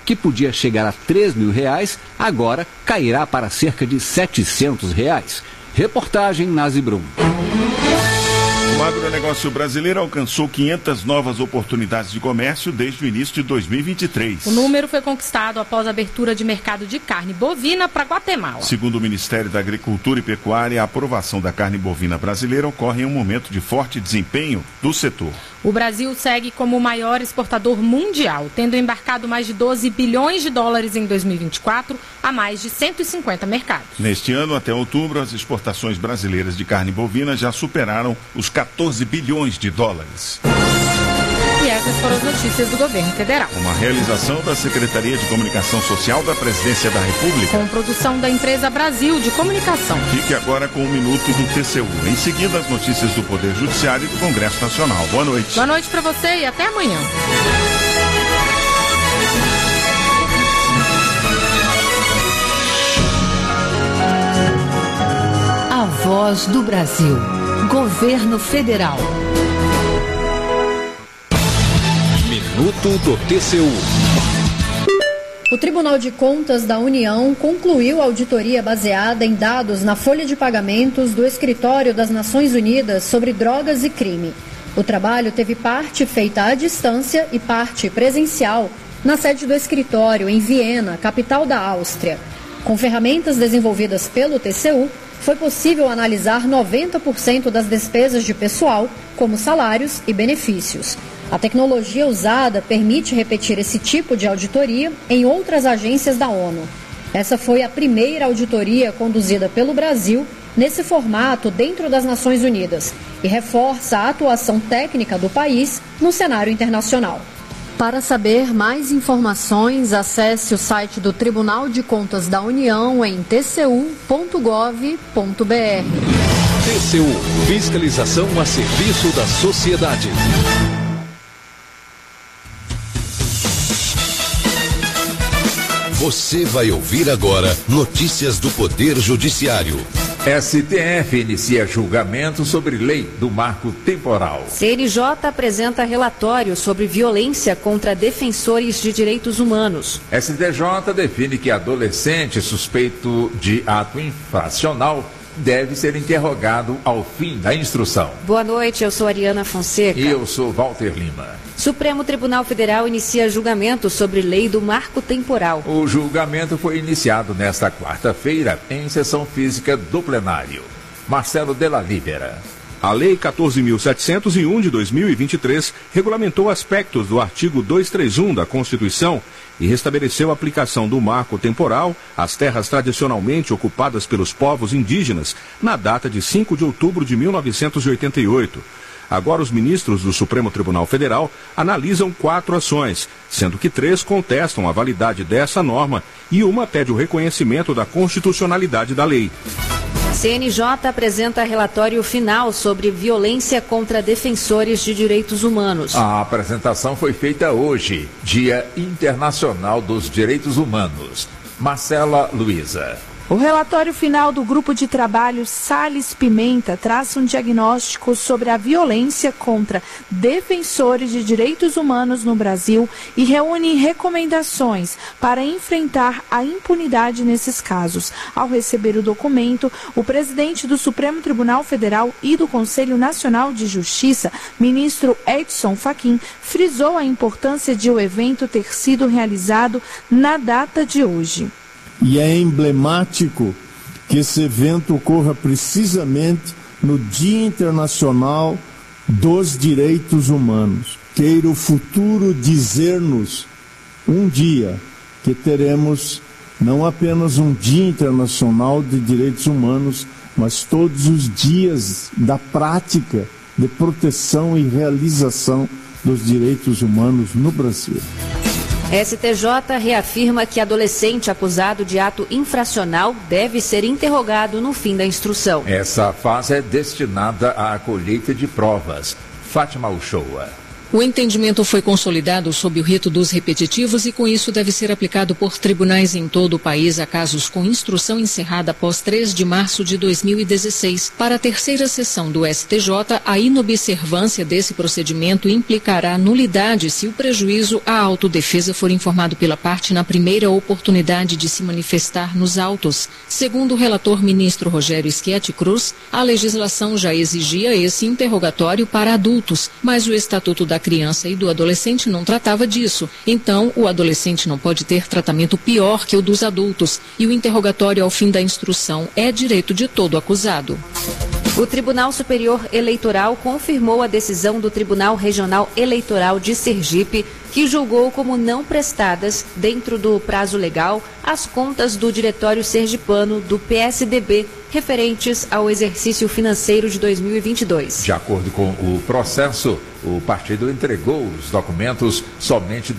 que podia chegar a R$3.000, agora cairá para cerca de R$700. Reportagem Nazi Brum. O agronegócio brasileiro alcançou 500 novas oportunidades de comércio desde o início de 2023. O número foi conquistado após a abertura de mercado de carne bovina para Guatemala. Segundo o Ministério da Agricultura e Pecuária, a aprovação da carne bovina brasileira ocorre em um momento de forte desempenho do setor. O Brasil segue como o maior exportador mundial, tendo embarcado mais de 12 bilhões de dólares em 2024 a mais de 150 mercados. Neste ano, até outubro, as exportações brasileiras de carne bovina já superaram os 14 bilhões de dólares. E essas foram as notícias do governo federal. Uma realização da Secretaria de Comunicação Social da Presidência da República. Com produção da empresa Brasil de Comunicação. Fique agora com o Minuto do TCU. Em seguida, as notícias do Poder Judiciário e do Congresso Nacional. Boa noite. Boa noite para você e até amanhã. A Voz do Brasil. Governo Federal. Minuto do TCU. O Tribunal de Contas da União concluiu a auditoria baseada em dados na folha de pagamentos do Escritório das Nações Unidas sobre Drogas e Crime. O trabalho teve parte feita à distância e parte presencial na sede do escritório em Viena, capital da Áustria. Com ferramentas desenvolvidas pelo TCU, foi possível analisar 90% das despesas de pessoal, como salários e benefícios. A tecnologia usada permite repetir esse tipo de auditoria em outras agências da ONU. Essa foi a primeira auditoria conduzida pelo Brasil nesse formato dentro das Nações Unidas e reforça a atuação técnica do país no cenário internacional. Para saber mais informações, acesse o site do Tribunal de Contas da União em tcu.gov.br. TCU, fiscalização a serviço da sociedade. Você vai ouvir agora notícias do Poder Judiciário. STF inicia julgamento sobre lei do marco temporal. CNJ apresenta relatório sobre violência contra defensores de direitos humanos. STJ define que adolescente suspeito de ato infracional deve ser interrogado ao fim da instrução. Boa noite, eu sou Ariana Fonseca. E eu sou Walter Lima. Supremo Tribunal Federal inicia julgamento sobre lei do marco temporal. O julgamento foi iniciado nesta quarta-feira em sessão física do plenário. Marcelo Della Libera. A Lei 14.701 de 2023 regulamentou aspectos do artigo 231 da Constituição e restabeleceu a aplicação do marco temporal às terras tradicionalmente ocupadas pelos povos indígenas na data de 5 de outubro de 1988. Agora, os ministros do Supremo Tribunal Federal analisam 4 ações, sendo que 3 contestam a validade dessa norma e uma pede o reconhecimento da constitucionalidade da lei. CNJ apresenta relatório final sobre violência contra defensores de direitos humanos. A apresentação foi feita hoje, Dia Internacional dos Direitos Humanos. Marcela Luiza. O relatório final do Grupo de Trabalho Salles Pimenta traça um diagnóstico sobre a violência contra defensores de direitos humanos no Brasil e reúne recomendações para enfrentar a impunidade nesses casos. Ao receber o documento, o presidente do Supremo Tribunal Federal e do Conselho Nacional de Justiça, ministro Edson Fachin, frisou a importância de o evento ter sido realizado na data de hoje. E é emblemático que esse evento ocorra precisamente no Dia Internacional dos Direitos Humanos. Queira o futuro dizer-nos um dia que teremos não apenas um Dia Internacional de Direitos Humanos, mas todos os dias da prática de proteção e realização dos direitos humanos no Brasil. STJ reafirma que adolescente acusado de ato infracional deve ser interrogado no fim da instrução. Essa fase é destinada à colheita de provas. Fátima Uchoa. O entendimento foi consolidado sob o rito dos repetitivos e com isso deve ser aplicado por tribunais em todo o país a casos com instrução encerrada após 3 de março de 2016. Para a terceira sessão do STJ, a inobservância desse procedimento implicará nulidade se o prejuízo à autodefesa for informado pela parte na primeira oportunidade de se manifestar nos autos. Segundo o relator ministro Rogério Schietti Cruz, a legislação já exigia esse interrogatório para adultos, mas o Estatuto da Criança e do Adolescente não tratava disso. Então, o adolescente não pode ter tratamento pior que o dos adultos e o interrogatório ao fim da instrução é direito de todo acusado. O Tribunal Superior Eleitoral confirmou a decisão do Tribunal Regional Eleitoral de Sergipe, que julgou como não prestadas, dentro do prazo legal, as contas do Diretório Sergipano do PSDB, referentes ao exercício financeiro de 2022. De acordo com o processo, o partido entregou os documentos somente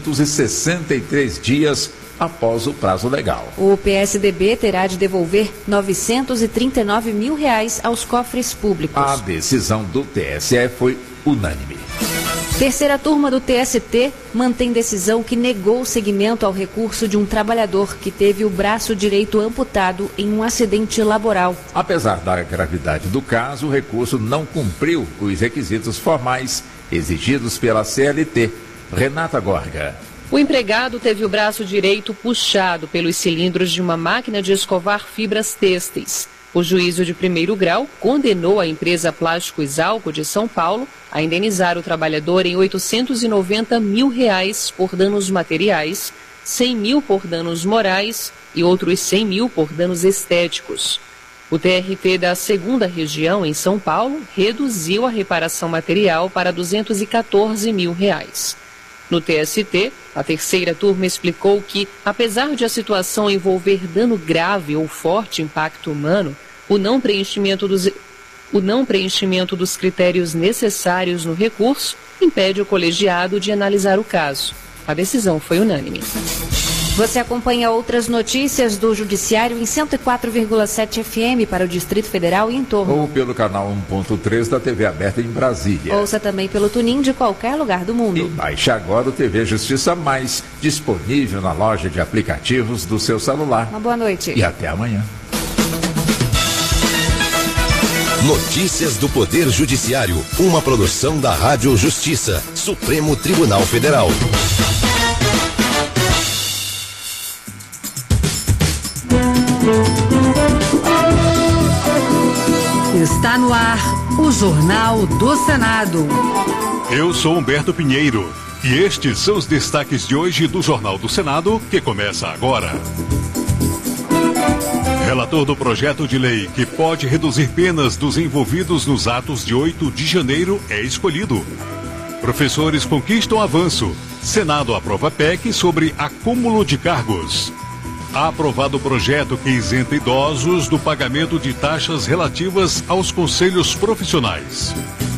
263 dias após o prazo legal. O PSDB terá de devolver R$ 939 mil aos cofres públicos. A decisão do TSE foi unânime. Terceira turma do TST mantém decisão que negou seguimento ao recurso de um trabalhador que teve o braço direito amputado em um acidente laboral. Apesar da gravidade do caso, o recurso não cumpriu os requisitos formais exigidos pela CLT. Renata Gorga. O empregado teve o braço direito puxado pelos cilindros de uma máquina de escovar fibras têxteis. O juízo de primeiro grau condenou a empresa Plásticos Alco de São Paulo a indenizar o trabalhador em R$ 890 mil por danos materiais, 100 mil por danos morais e outros 100 mil por danos estéticos. O TRT da 2ª Região, em São Paulo, reduziu a reparação material para R$ 214 mil. No TST, a terceira turma explicou que, apesar de a situação envolver dano grave ou forte impacto humano, o não preenchimento dos critérios necessários no recurso impede o colegiado de analisar o caso. A decisão foi unânime. Você acompanha outras notícias do Judiciário em 104,7 FM para o Distrito Federal e em torno. Ou pelo canal 1.3 da TV aberta em Brasília. Ouça também pelo TuneIn de qualquer lugar do mundo. E baixe agora o TV Justiça Mais, disponível na loja de aplicativos do seu celular. Uma boa noite. E até amanhã. Notícias do Poder Judiciário, uma produção da Rádio Justiça, Supremo Tribunal Federal. Está no ar o Jornal do Senado. Eu sou Humberto Pinheiro e estes são os destaques de hoje do Jornal do Senado, que começa agora. Relator do projeto de lei que pode reduzir penas dos envolvidos nos atos de 8 de janeiro é escolhido. Professores conquistam avanço. Senado aprova PEC sobre acúmulo de cargos. Aprovado o projeto que isenta idosos do pagamento de taxas relativas aos conselhos profissionais.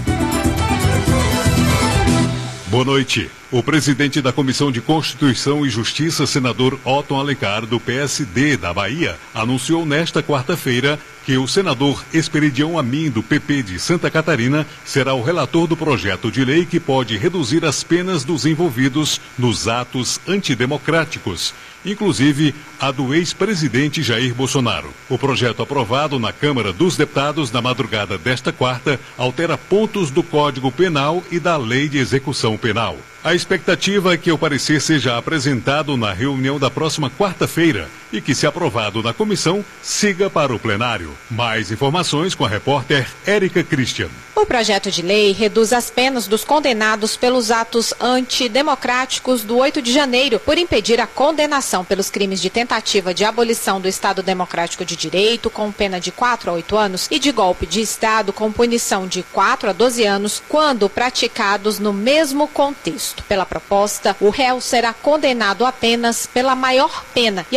Boa noite. O presidente da Comissão de Constituição e Justiça, senador Otton Alencar, do PSD da Bahia, anunciou nesta quarta-feira que o senador Esperidião Amin, do PP de Santa Catarina, será o relator do projeto de lei que pode reduzir as penas dos envolvidos nos atos antidemocráticos, inclusive a do ex-presidente Jair Bolsonaro. O projeto aprovado na Câmara dos Deputados na madrugada desta quarta altera pontos do Código Penal e da Lei de Execução Penal. A expectativa é que o parecer seja apresentado na reunião da próxima quarta-feira e que, se aprovado na comissão, siga para o plenário. Mais informações com a repórter Érica Christian. O projeto de lei reduz as penas dos condenados pelos atos antidemocráticos do 8 de janeiro por impedir a condenação pelos crimes de tentativa de abolição do Estado Democrático de Direito, com pena de 4 a 8 anos, e de golpe de Estado, com punição de 4 a 12 anos, quando praticados no mesmo contexto. Pela proposta, o réu será condenado apenas pela maior pena e a progressão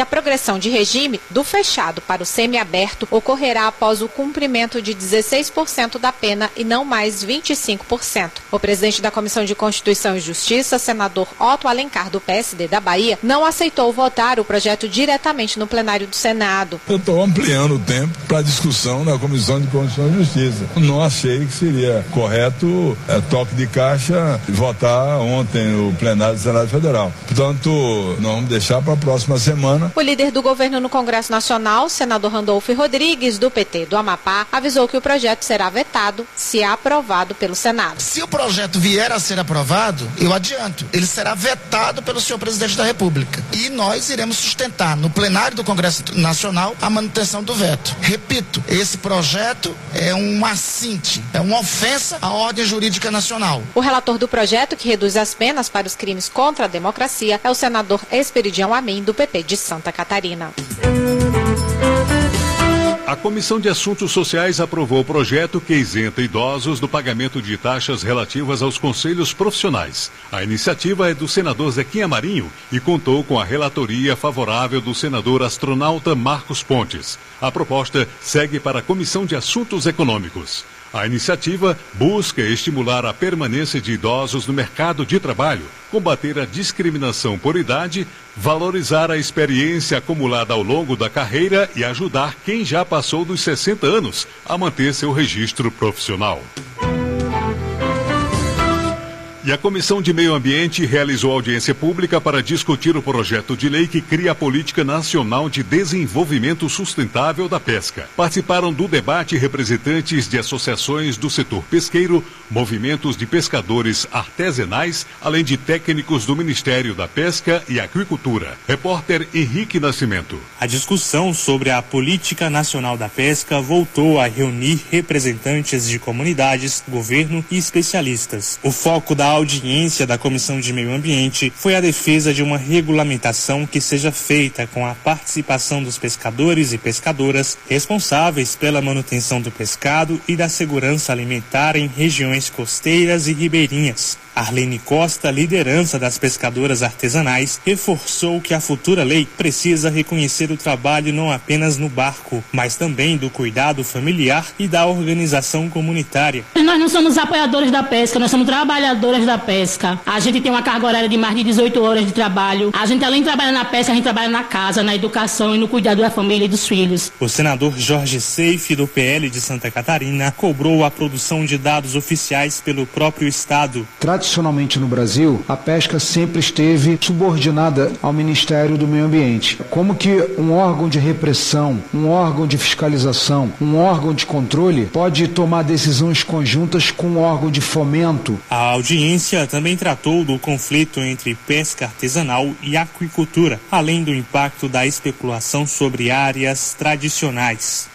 transição de regime do fechado para o semiaberto ocorrerá após o cumprimento de 16% da pena e não mais 25%. O presidente da Comissão de Constituição e Justiça, senador Otto Alencar, do PSD da Bahia, não aceitou votar o projeto diretamente no plenário do Senado. Eu estou ampliando o tempo para discussão na Comissão de Constituição e Justiça. Não achei que seria correto toque de caixa votar ontem no plenário do Senado Federal. Portanto, nós vamos deixar para a próxima semana. O líder do governo no Congresso Nacional, senador Randolfo Rodrigues, do PT do Amapá, avisou que o projeto será vetado se aprovado pelo Senado. Se o projeto vier a ser aprovado, eu adianto, ele será vetado pelo senhor presidente da República. E nós iremos sustentar no plenário do Congresso Nacional a manutenção do veto. Repito, esse projeto é um assinte, é uma ofensa à ordem jurídica nacional. O relator do projeto, que reduz as penas para os crimes contra a democracia, é o senador Esperidião Amin, do PP de Santa Catarina. A Comissão de Assuntos Sociais aprovou o projeto que isenta idosos do pagamento de taxas relativas aos conselhos profissionais. A iniciativa é do senador Zequinha Marinho e contou com a relatoria favorável do senador astronauta Marcos Pontes. A proposta segue para a Comissão de Assuntos Econômicos. A iniciativa busca estimular a permanência de idosos no mercado de trabalho, combater a discriminação por idade, valorizar a experiência acumulada ao longo da carreira e ajudar quem já passou dos 60 anos a manter seu registro profissional. E a Comissão de Meio Ambiente realizou audiência pública para discutir o projeto de lei que cria a Política Nacional de Desenvolvimento Sustentável da Pesca. Participaram do debate representantes de associações do setor pesqueiro, movimentos de pescadores artesanais, além de técnicos do Ministério da Pesca e Aquicultura. Repórter Henrique Nascimento. A discussão sobre a Política Nacional da Pesca voltou a reunir representantes de comunidades, governo e especialistas. O foco da audiência da Comissão de Meio Ambiente foi a defesa de uma regulamentação que seja feita com a participação dos pescadores e pescadoras responsáveis pela manutenção do pescado e da segurança alimentar em regiões costeiras e ribeirinhas. Arlene Costa, liderança das pescadoras artesanais, reforçou que a futura lei precisa reconhecer o trabalho não apenas no barco, mas também do cuidado familiar e da organização comunitária. Nós não somos apoiadores da pesca, nós somos trabalhadoras da pesca. A gente tem uma carga horária de mais de 18 horas de trabalho. A gente, além de trabalhar na pesca, a gente trabalha na casa, na educação e no cuidado da família e dos filhos. O senador Jorge Seife, do PL de Santa Catarina, cobrou a produção de dados oficiais pelo próprio Estado. Tradicionalmente no Brasil, a pesca sempre esteve subordinada ao Ministério do Meio Ambiente. Como que um órgão de repressão, um órgão de fiscalização, um órgão de controle pode tomar decisões conjuntas com um órgão de fomento? A audiência também tratou do conflito entre pesca artesanal e aquicultura, além do impacto da especulação sobre áreas tradicionais.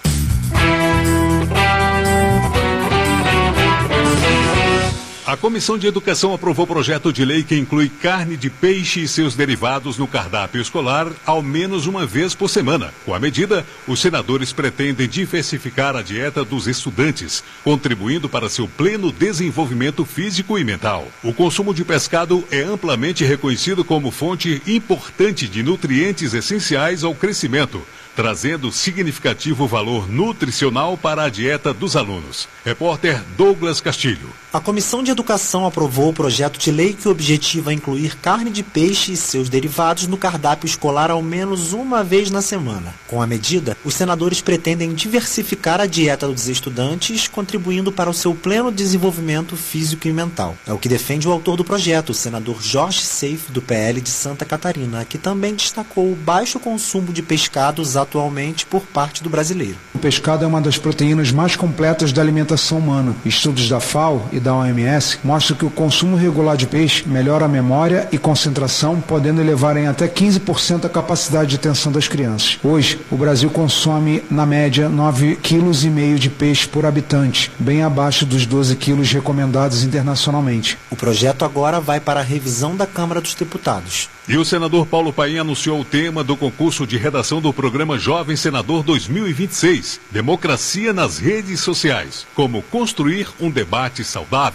A Comissão de Educação aprovou projeto de lei que inclui carne de peixe e seus derivados no cardápio escolar ao menos uma vez por semana. Com a medida, os senadores pretendem diversificar a dieta dos estudantes, contribuindo para seu pleno desenvolvimento físico e mental. O consumo de pescado é amplamente reconhecido como fonte importante de nutrientes essenciais ao crescimento, trazendo significativo valor nutricional para a dieta dos alunos. Repórter Douglas Castilho. A Comissão de Educação aprovou o projeto de lei que objetiva incluir carne de peixe e seus derivados no cardápio escolar ao menos uma vez na semana. Com a medida, os senadores pretendem diversificar a dieta dos estudantes, contribuindo para o seu pleno desenvolvimento físico e mental. É o que defende o autor do projeto, o senador Jorge Seife, do PL de Santa Catarina, que também destacou o baixo consumo de pescados atualmente por parte do brasileiro. O pescado é uma das proteínas mais completas da alimentação humana. Estudos da FAO e da OMS mostram que o consumo regular de peixe melhora a memória e concentração, podendo elevar em até 15% a capacidade de atenção das crianças. Hoje, o Brasil consome, na média, 9,5 kg de peixe por habitante, bem abaixo dos 12 quilos recomendados internacionalmente. O projeto agora vai para a revisão da Câmara dos Deputados. E o senador Paulo Paim anunciou o tema do concurso de redação do programa Jovem Senador 2026, Democracia nas Redes Sociais, como construir um debate saudável.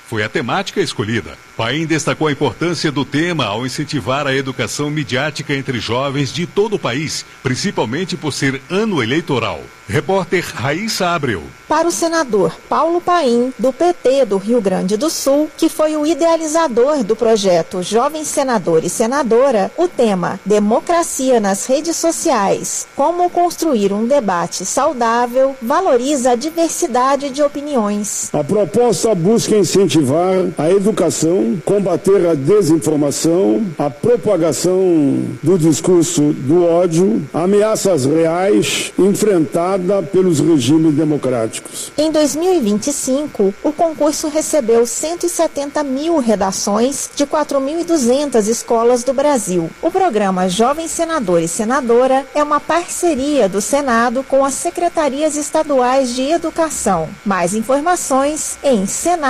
foi a temática escolhida. Paim destacou a importância do tema ao incentivar a educação midiática entre jovens de todo o país, principalmente por ser ano eleitoral. Repórter Raíssa Abreu. Para o senador Paulo Paim, do PT do Rio Grande do Sul, que foi o idealizador do projeto Jovem Senador e Senadora, o tema Democracia nas Redes Sociais, como construir um debate saudável, valoriza a diversidade de opiniões. A proposta busca incentivar a educação, combater a desinformação, a propagação do discurso do ódio, ameaças reais enfrentadas pelos regimes democráticos. Em 2025, o concurso recebeu 170 mil redações de 4.200 escolas do Brasil. O programa Jovem Senador e Senadora é uma parceria do Senado com as secretarias estaduais de educação. Mais informações em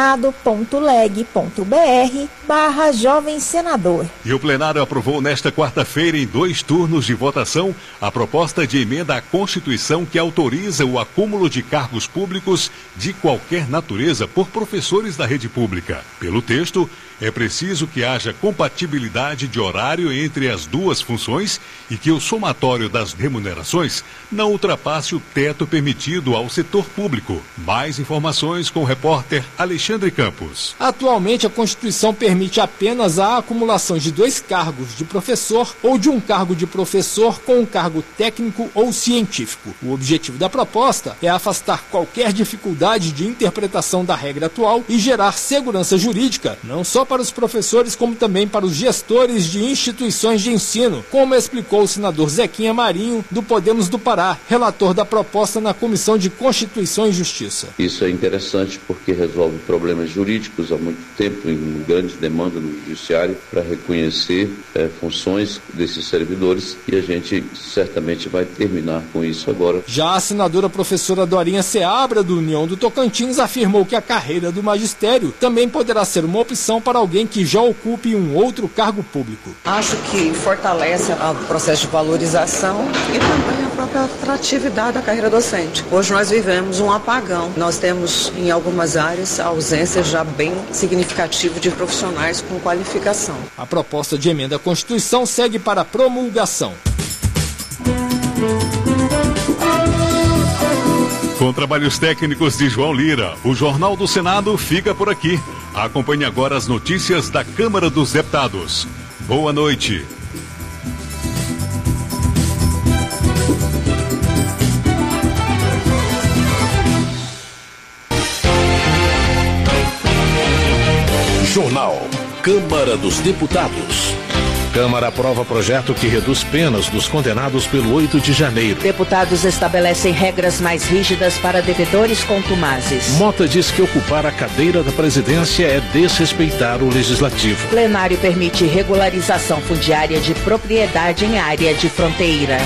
senado.leg.br/Jovem Senador. E o plenário aprovou nesta quarta-feira, em 2 turnos de votação, a proposta de emenda à Constituição que autoriza o acúmulo de cargos públicos de qualquer natureza por professores da rede pública. Pelo texto, é preciso que haja compatibilidade de horário entre as duas funções e que o somatório das remunerações não ultrapasse o teto permitido ao setor público. Mais informações com o repórter Alexandre Campos. Atualmente, a Constituição permite apenas a acumulação de 2 cargos de professor ou de um cargo de professor com um cargo técnico ou científico. O objetivo da proposta é afastar qualquer dificuldade de interpretação da regra atual e gerar segurança jurídica, não só para os professores, como também para os gestores de instituições de ensino, como explicou o senador Zequinha Marinho, do Podemos do Pará, relator da proposta na Comissão de Constituição e Justiça. Isso é interessante porque resolve problemas jurídicos há muito tempo, em grande demanda no judiciário, para reconhecer funções desses servidores, e a gente certamente vai terminar com isso agora. Já a senadora professora Dorinha Seabra, do União do Tocantins, afirmou que a carreira do magistério também poderá ser uma opção para alguém que já ocupe um outro cargo público. Acho que fortalece o processo de valorização e também a própria atratividade da carreira docente. Hoje nós vivemos um apagão. Nós temos em algumas áreas a ausência já bem significativa de profissionais com qualificação. A proposta de emenda à Constituição segue para promulgação. Com trabalhos técnicos de João Lira, o Jornal do Senado fica por aqui. Acompanhe agora as notícias da Câmara dos Deputados. Boa noite. Jornal Câmara dos Deputados. Câmara aprova projeto que reduz penas dos condenados pelo 8 de janeiro. Deputados estabelecem regras mais rígidas para devedores contumazes. Mota diz que ocupar a cadeira da presidência é desrespeitar o legislativo. Plenário permite regularização fundiária de propriedade em área de fronteira.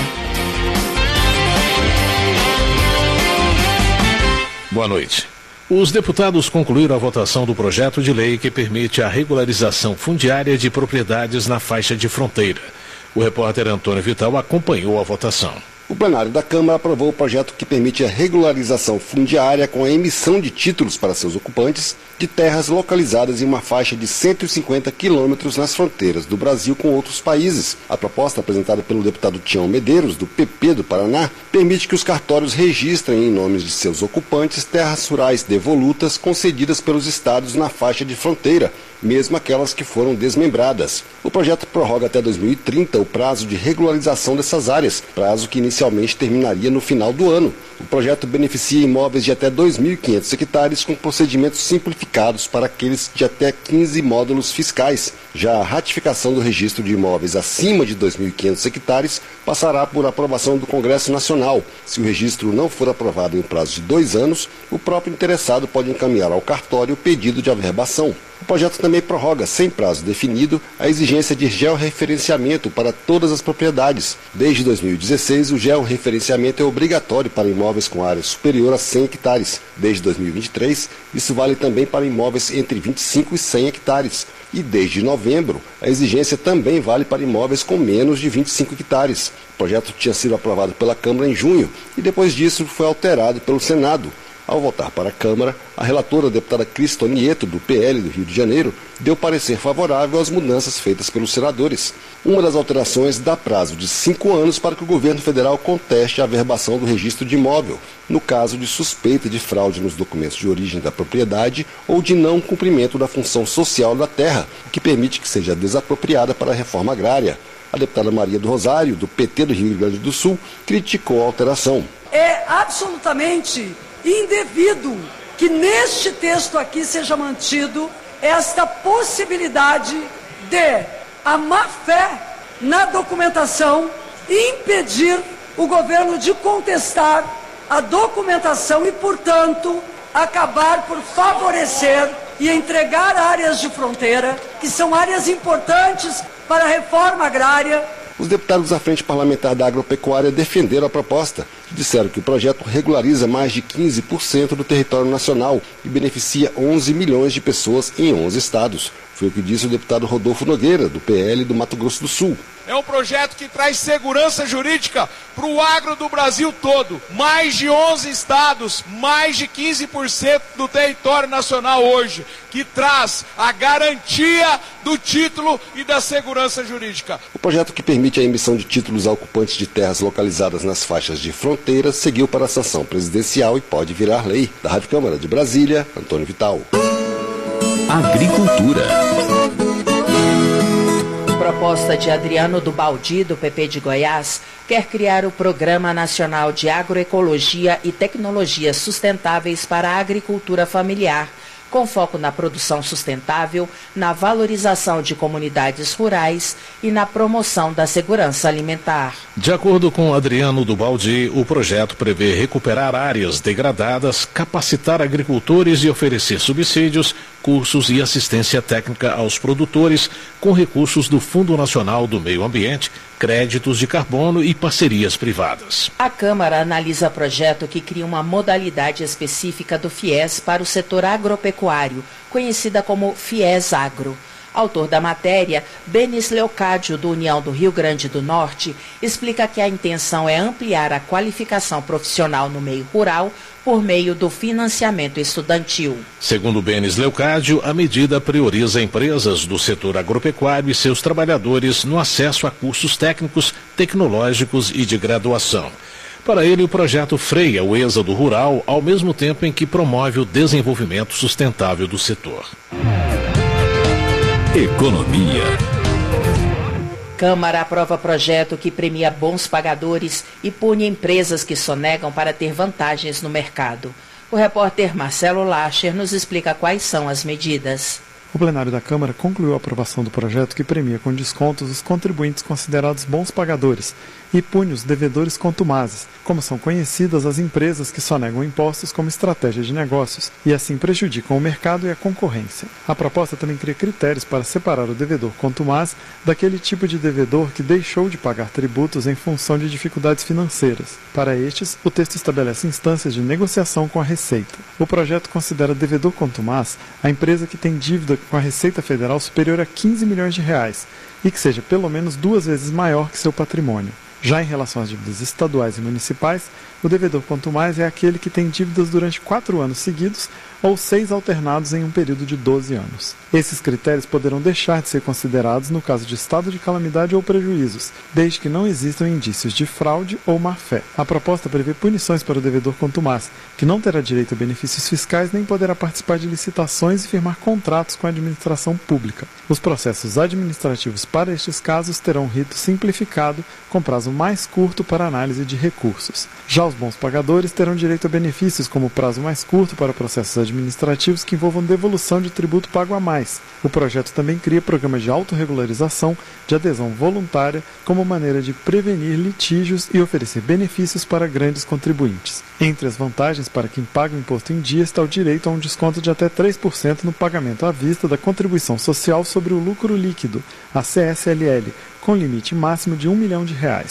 Boa noite. Os deputados concluíram a votação do projeto de lei que permite a regularização fundiária de propriedades na faixa de fronteira. O repórter Antônio Vital acompanhou a votação. O plenário da Câmara aprovou o projeto que permite a regularização fundiária com a emissão de títulos para seus ocupantes de terras localizadas em uma faixa de 150 quilômetros nas fronteiras do Brasil com outros países. A proposta apresentada pelo deputado Tião Medeiros, do PP do Paraná, permite que os cartórios registrem em nomes de seus ocupantes terras rurais devolutas concedidas pelos estados na faixa de fronteira, mesmo aquelas que foram desmembradas. O projeto prorroga até 2030 o prazo de regularização dessas áreas, prazo que inicialmente terminaria no final do ano. O projeto beneficia imóveis de até 2.500 hectares com procedimentos simplificados para aqueles de até 15 módulos fiscais. Já a ratificação do registro de imóveis acima de 2.500 hectares passará por aprovação do Congresso Nacional. Se o registro não for aprovado em um prazo de 2 anos, o próprio interessado pode encaminhar ao cartório o pedido de averbação. O projeto também prorroga, sem prazo definido, a exigência de georreferenciamento para todas as propriedades. Desde 2016, o georreferenciamento é obrigatório para imóveis com área superior a 100 hectares. Desde 2023, isso vale também para imóveis entre 25 e 100 hectares. E desde novembro, a exigência também vale para imóveis com menos de 25 hectares. O projeto tinha sido aprovado pela Câmara em junho e depois disso foi alterado pelo Senado. Ao voltar para a Câmara, a relatora, a deputada Cristo Nieto, do PL do Rio de Janeiro, deu parecer favorável às mudanças feitas pelos senadores. Uma das alterações dá prazo de 5 anos para que o governo federal conteste a averbação do registro de imóvel, no caso de suspeita de fraude nos documentos de origem da propriedade ou de não cumprimento da função social da terra, o que permite que seja desapropriada para a reforma agrária. A deputada Maria do Rosário, do PT do Rio Grande do Sul, criticou a alteração. É absolutamente indevido que neste texto aqui seja mantido esta possibilidade de a má-fé na documentação impedir o governo de contestar a documentação e, portanto, acabar por favorecer e entregar áreas de fronteira, que são áreas importantes para a reforma agrária. Os deputados da Frente Parlamentar da Agropecuária defenderam a proposta. Disseram que o projeto regulariza mais de 15% do território nacional e beneficia 11 milhões de pessoas em 11 estados. Foi o que disse o deputado Rodolfo Nogueira, do PL do Mato Grosso do Sul. É um projeto que traz segurança jurídica para o agro do Brasil todo. Mais de 11 estados, mais de 15% do território nacional hoje, que traz a garantia do título e da segurança jurídica. O projeto que permite a emissão de títulos a ocupantes de terras localizadas nas faixas de fronteira seguiu para a sanção presidencial e pode virar lei. Da Rádio Câmara de Brasília, Antônio Vital. Agricultura. Proposta de Adriano do Baldi, do PP de Goiás, quer criar o Programa Nacional de Agroecologia e Tecnologias Sustentáveis para a Agricultura Familiar, com foco na produção sustentável, na valorização de comunidades rurais e na promoção da segurança alimentar. De acordo com Adriano do Baldi, o projeto prevê recuperar áreas degradadas, capacitar agricultores e oferecer subsídios, cursos e assistência técnica aos produtores com recursos do Fundo Nacional do Meio Ambiente, créditos de carbono e parcerias privadas. A Câmara analisa projeto que cria uma modalidade específica do FIES para o setor agropecuário, conhecida como FIES Agro. Autor da matéria, Benis Leocádio, do União do Rio Grande do Norte, explica que a intenção é ampliar a qualificação profissional no meio rural por meio do financiamento estudantil. Segundo Benis Leocádio, a medida prioriza empresas do setor agropecuário e seus trabalhadores no acesso a cursos técnicos, tecnológicos e de graduação. Para ele, o projeto freia o êxodo rural, ao mesmo tempo em que promove o desenvolvimento sustentável do setor. Economia. Câmara aprova projeto que premia bons pagadores e pune empresas que sonegam para ter vantagens no mercado. O repórter Marcelo Lacher nos explica quais são as medidas. O plenário da Câmara concluiu a aprovação do projeto que premia com descontos os contribuintes considerados bons pagadores e pune os devedores contumazes, como são conhecidas as empresas que sonegam impostos como estratégia de negócios e assim prejudicam o mercado e a concorrência. A proposta também cria critérios para separar o devedor contumaz daquele tipo de devedor que deixou de pagar tributos em função de dificuldades financeiras. Para estes, o texto estabelece instâncias de negociação com a Receita. O projeto considera devedor contumaz a empresa que tem dívida com a Receita Federal superior a 15 milhões de reais e que seja pelo menos 2 vezes maior que seu patrimônio. Já em relação às dívidas estaduais e municipais, o devedor contumaz é aquele que tem dívidas durante 4 anos seguidos ou 6 alternados em um período de 12 anos. Esses critérios poderão deixar de ser considerados no caso de estado de calamidade ou prejuízos, desde que não existam indícios de fraude ou má-fé. A proposta prevê punições para o devedor contumaz, que não terá direito a benefícios fiscais nem poderá participar de licitações e firmar contratos com a administração pública. Os processos administrativos para estes casos terão um rito simplificado, com prazo mais curto para análise de recursos. Já os bons pagadores terão direito a benefícios como prazo mais curto para processos administrativos que envolvam devolução de tributo pago a mais. O projeto também cria programas de autorregularização de adesão voluntária como maneira de prevenir litígios e oferecer benefícios para grandes contribuintes. Entre as vantagens para quem paga o imposto em dia está o direito a um desconto de até 3% no pagamento à vista da contribuição social sobre o lucro líquido, a CSLL, com limite máximo de R$1 milhão.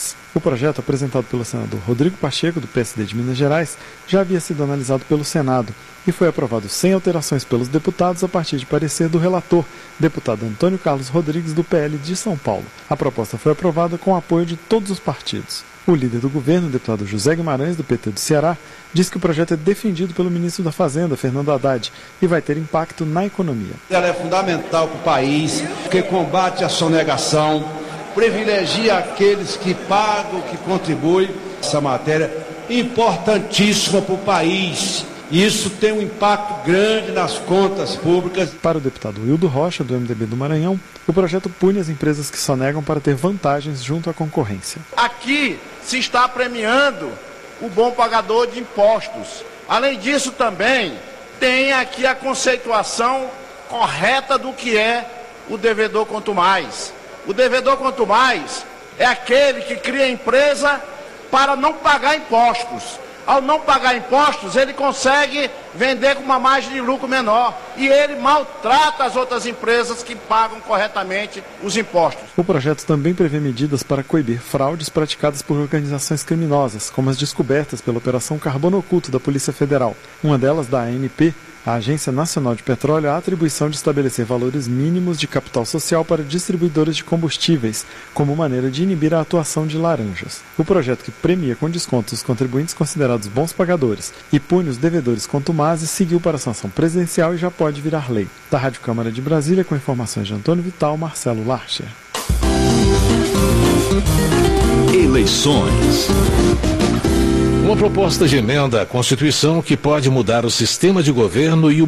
O projeto, apresentado pelo senador Rodrigo Pacheco, do PSD de Minas Gerais, já havia sido analisado pelo Senado e foi aprovado sem alterações pelos deputados a partir de parecer do relator, deputado Antônio Carlos Rodrigues, do PL de São Paulo. A proposta foi aprovada com o apoio de todos os partidos. O líder do governo, o deputado José Guimarães, do PT do Ceará, diz que o projeto é defendido pelo ministro da Fazenda, Fernando Haddad, e vai ter impacto na economia. Ela é fundamental para o país, porque combate a sonegação, privilegia aqueles que pagam, que contribuem. Essa matéria é importantíssima para o país. E isso tem um impacto grande nas contas públicas. Para o deputado Wildo Rocha, do MDB do Maranhão, o projeto pune as empresas que sonegam para ter vantagens junto à concorrência. Aqui se está premiando o bom pagador de impostos. Além disso, também tem aqui a conceituação correta do que é o devedor quanto mais. O devedor quanto mais é aquele que cria empresa para não pagar impostos. Ao não pagar impostos, ele consegue vender com uma margem de lucro menor e ele maltrata as outras empresas que pagam corretamente os impostos. O projeto também prevê medidas para coibir fraudes praticadas por organizações criminosas, como as descobertas pela Operação Carbono Oculto da Polícia Federal. Uma delas, da ANP, a Agência Nacional de Petróleo, a atribuição de estabelecer valores mínimos de capital social para distribuidores de combustíveis, como maneira de inibir a atuação de laranjas. O projeto, que premia com descontos os contribuintes considerados bons pagadores e pune os devedores contumazes, seguiu para a sanção presidencial e já pode virar lei. Da Rádio Câmara de Brasília, com informações de Antônio Vital, Marcelo Larcher. Eleições. Uma proposta de emenda à Constituição que pode mudar o sistema de governo e o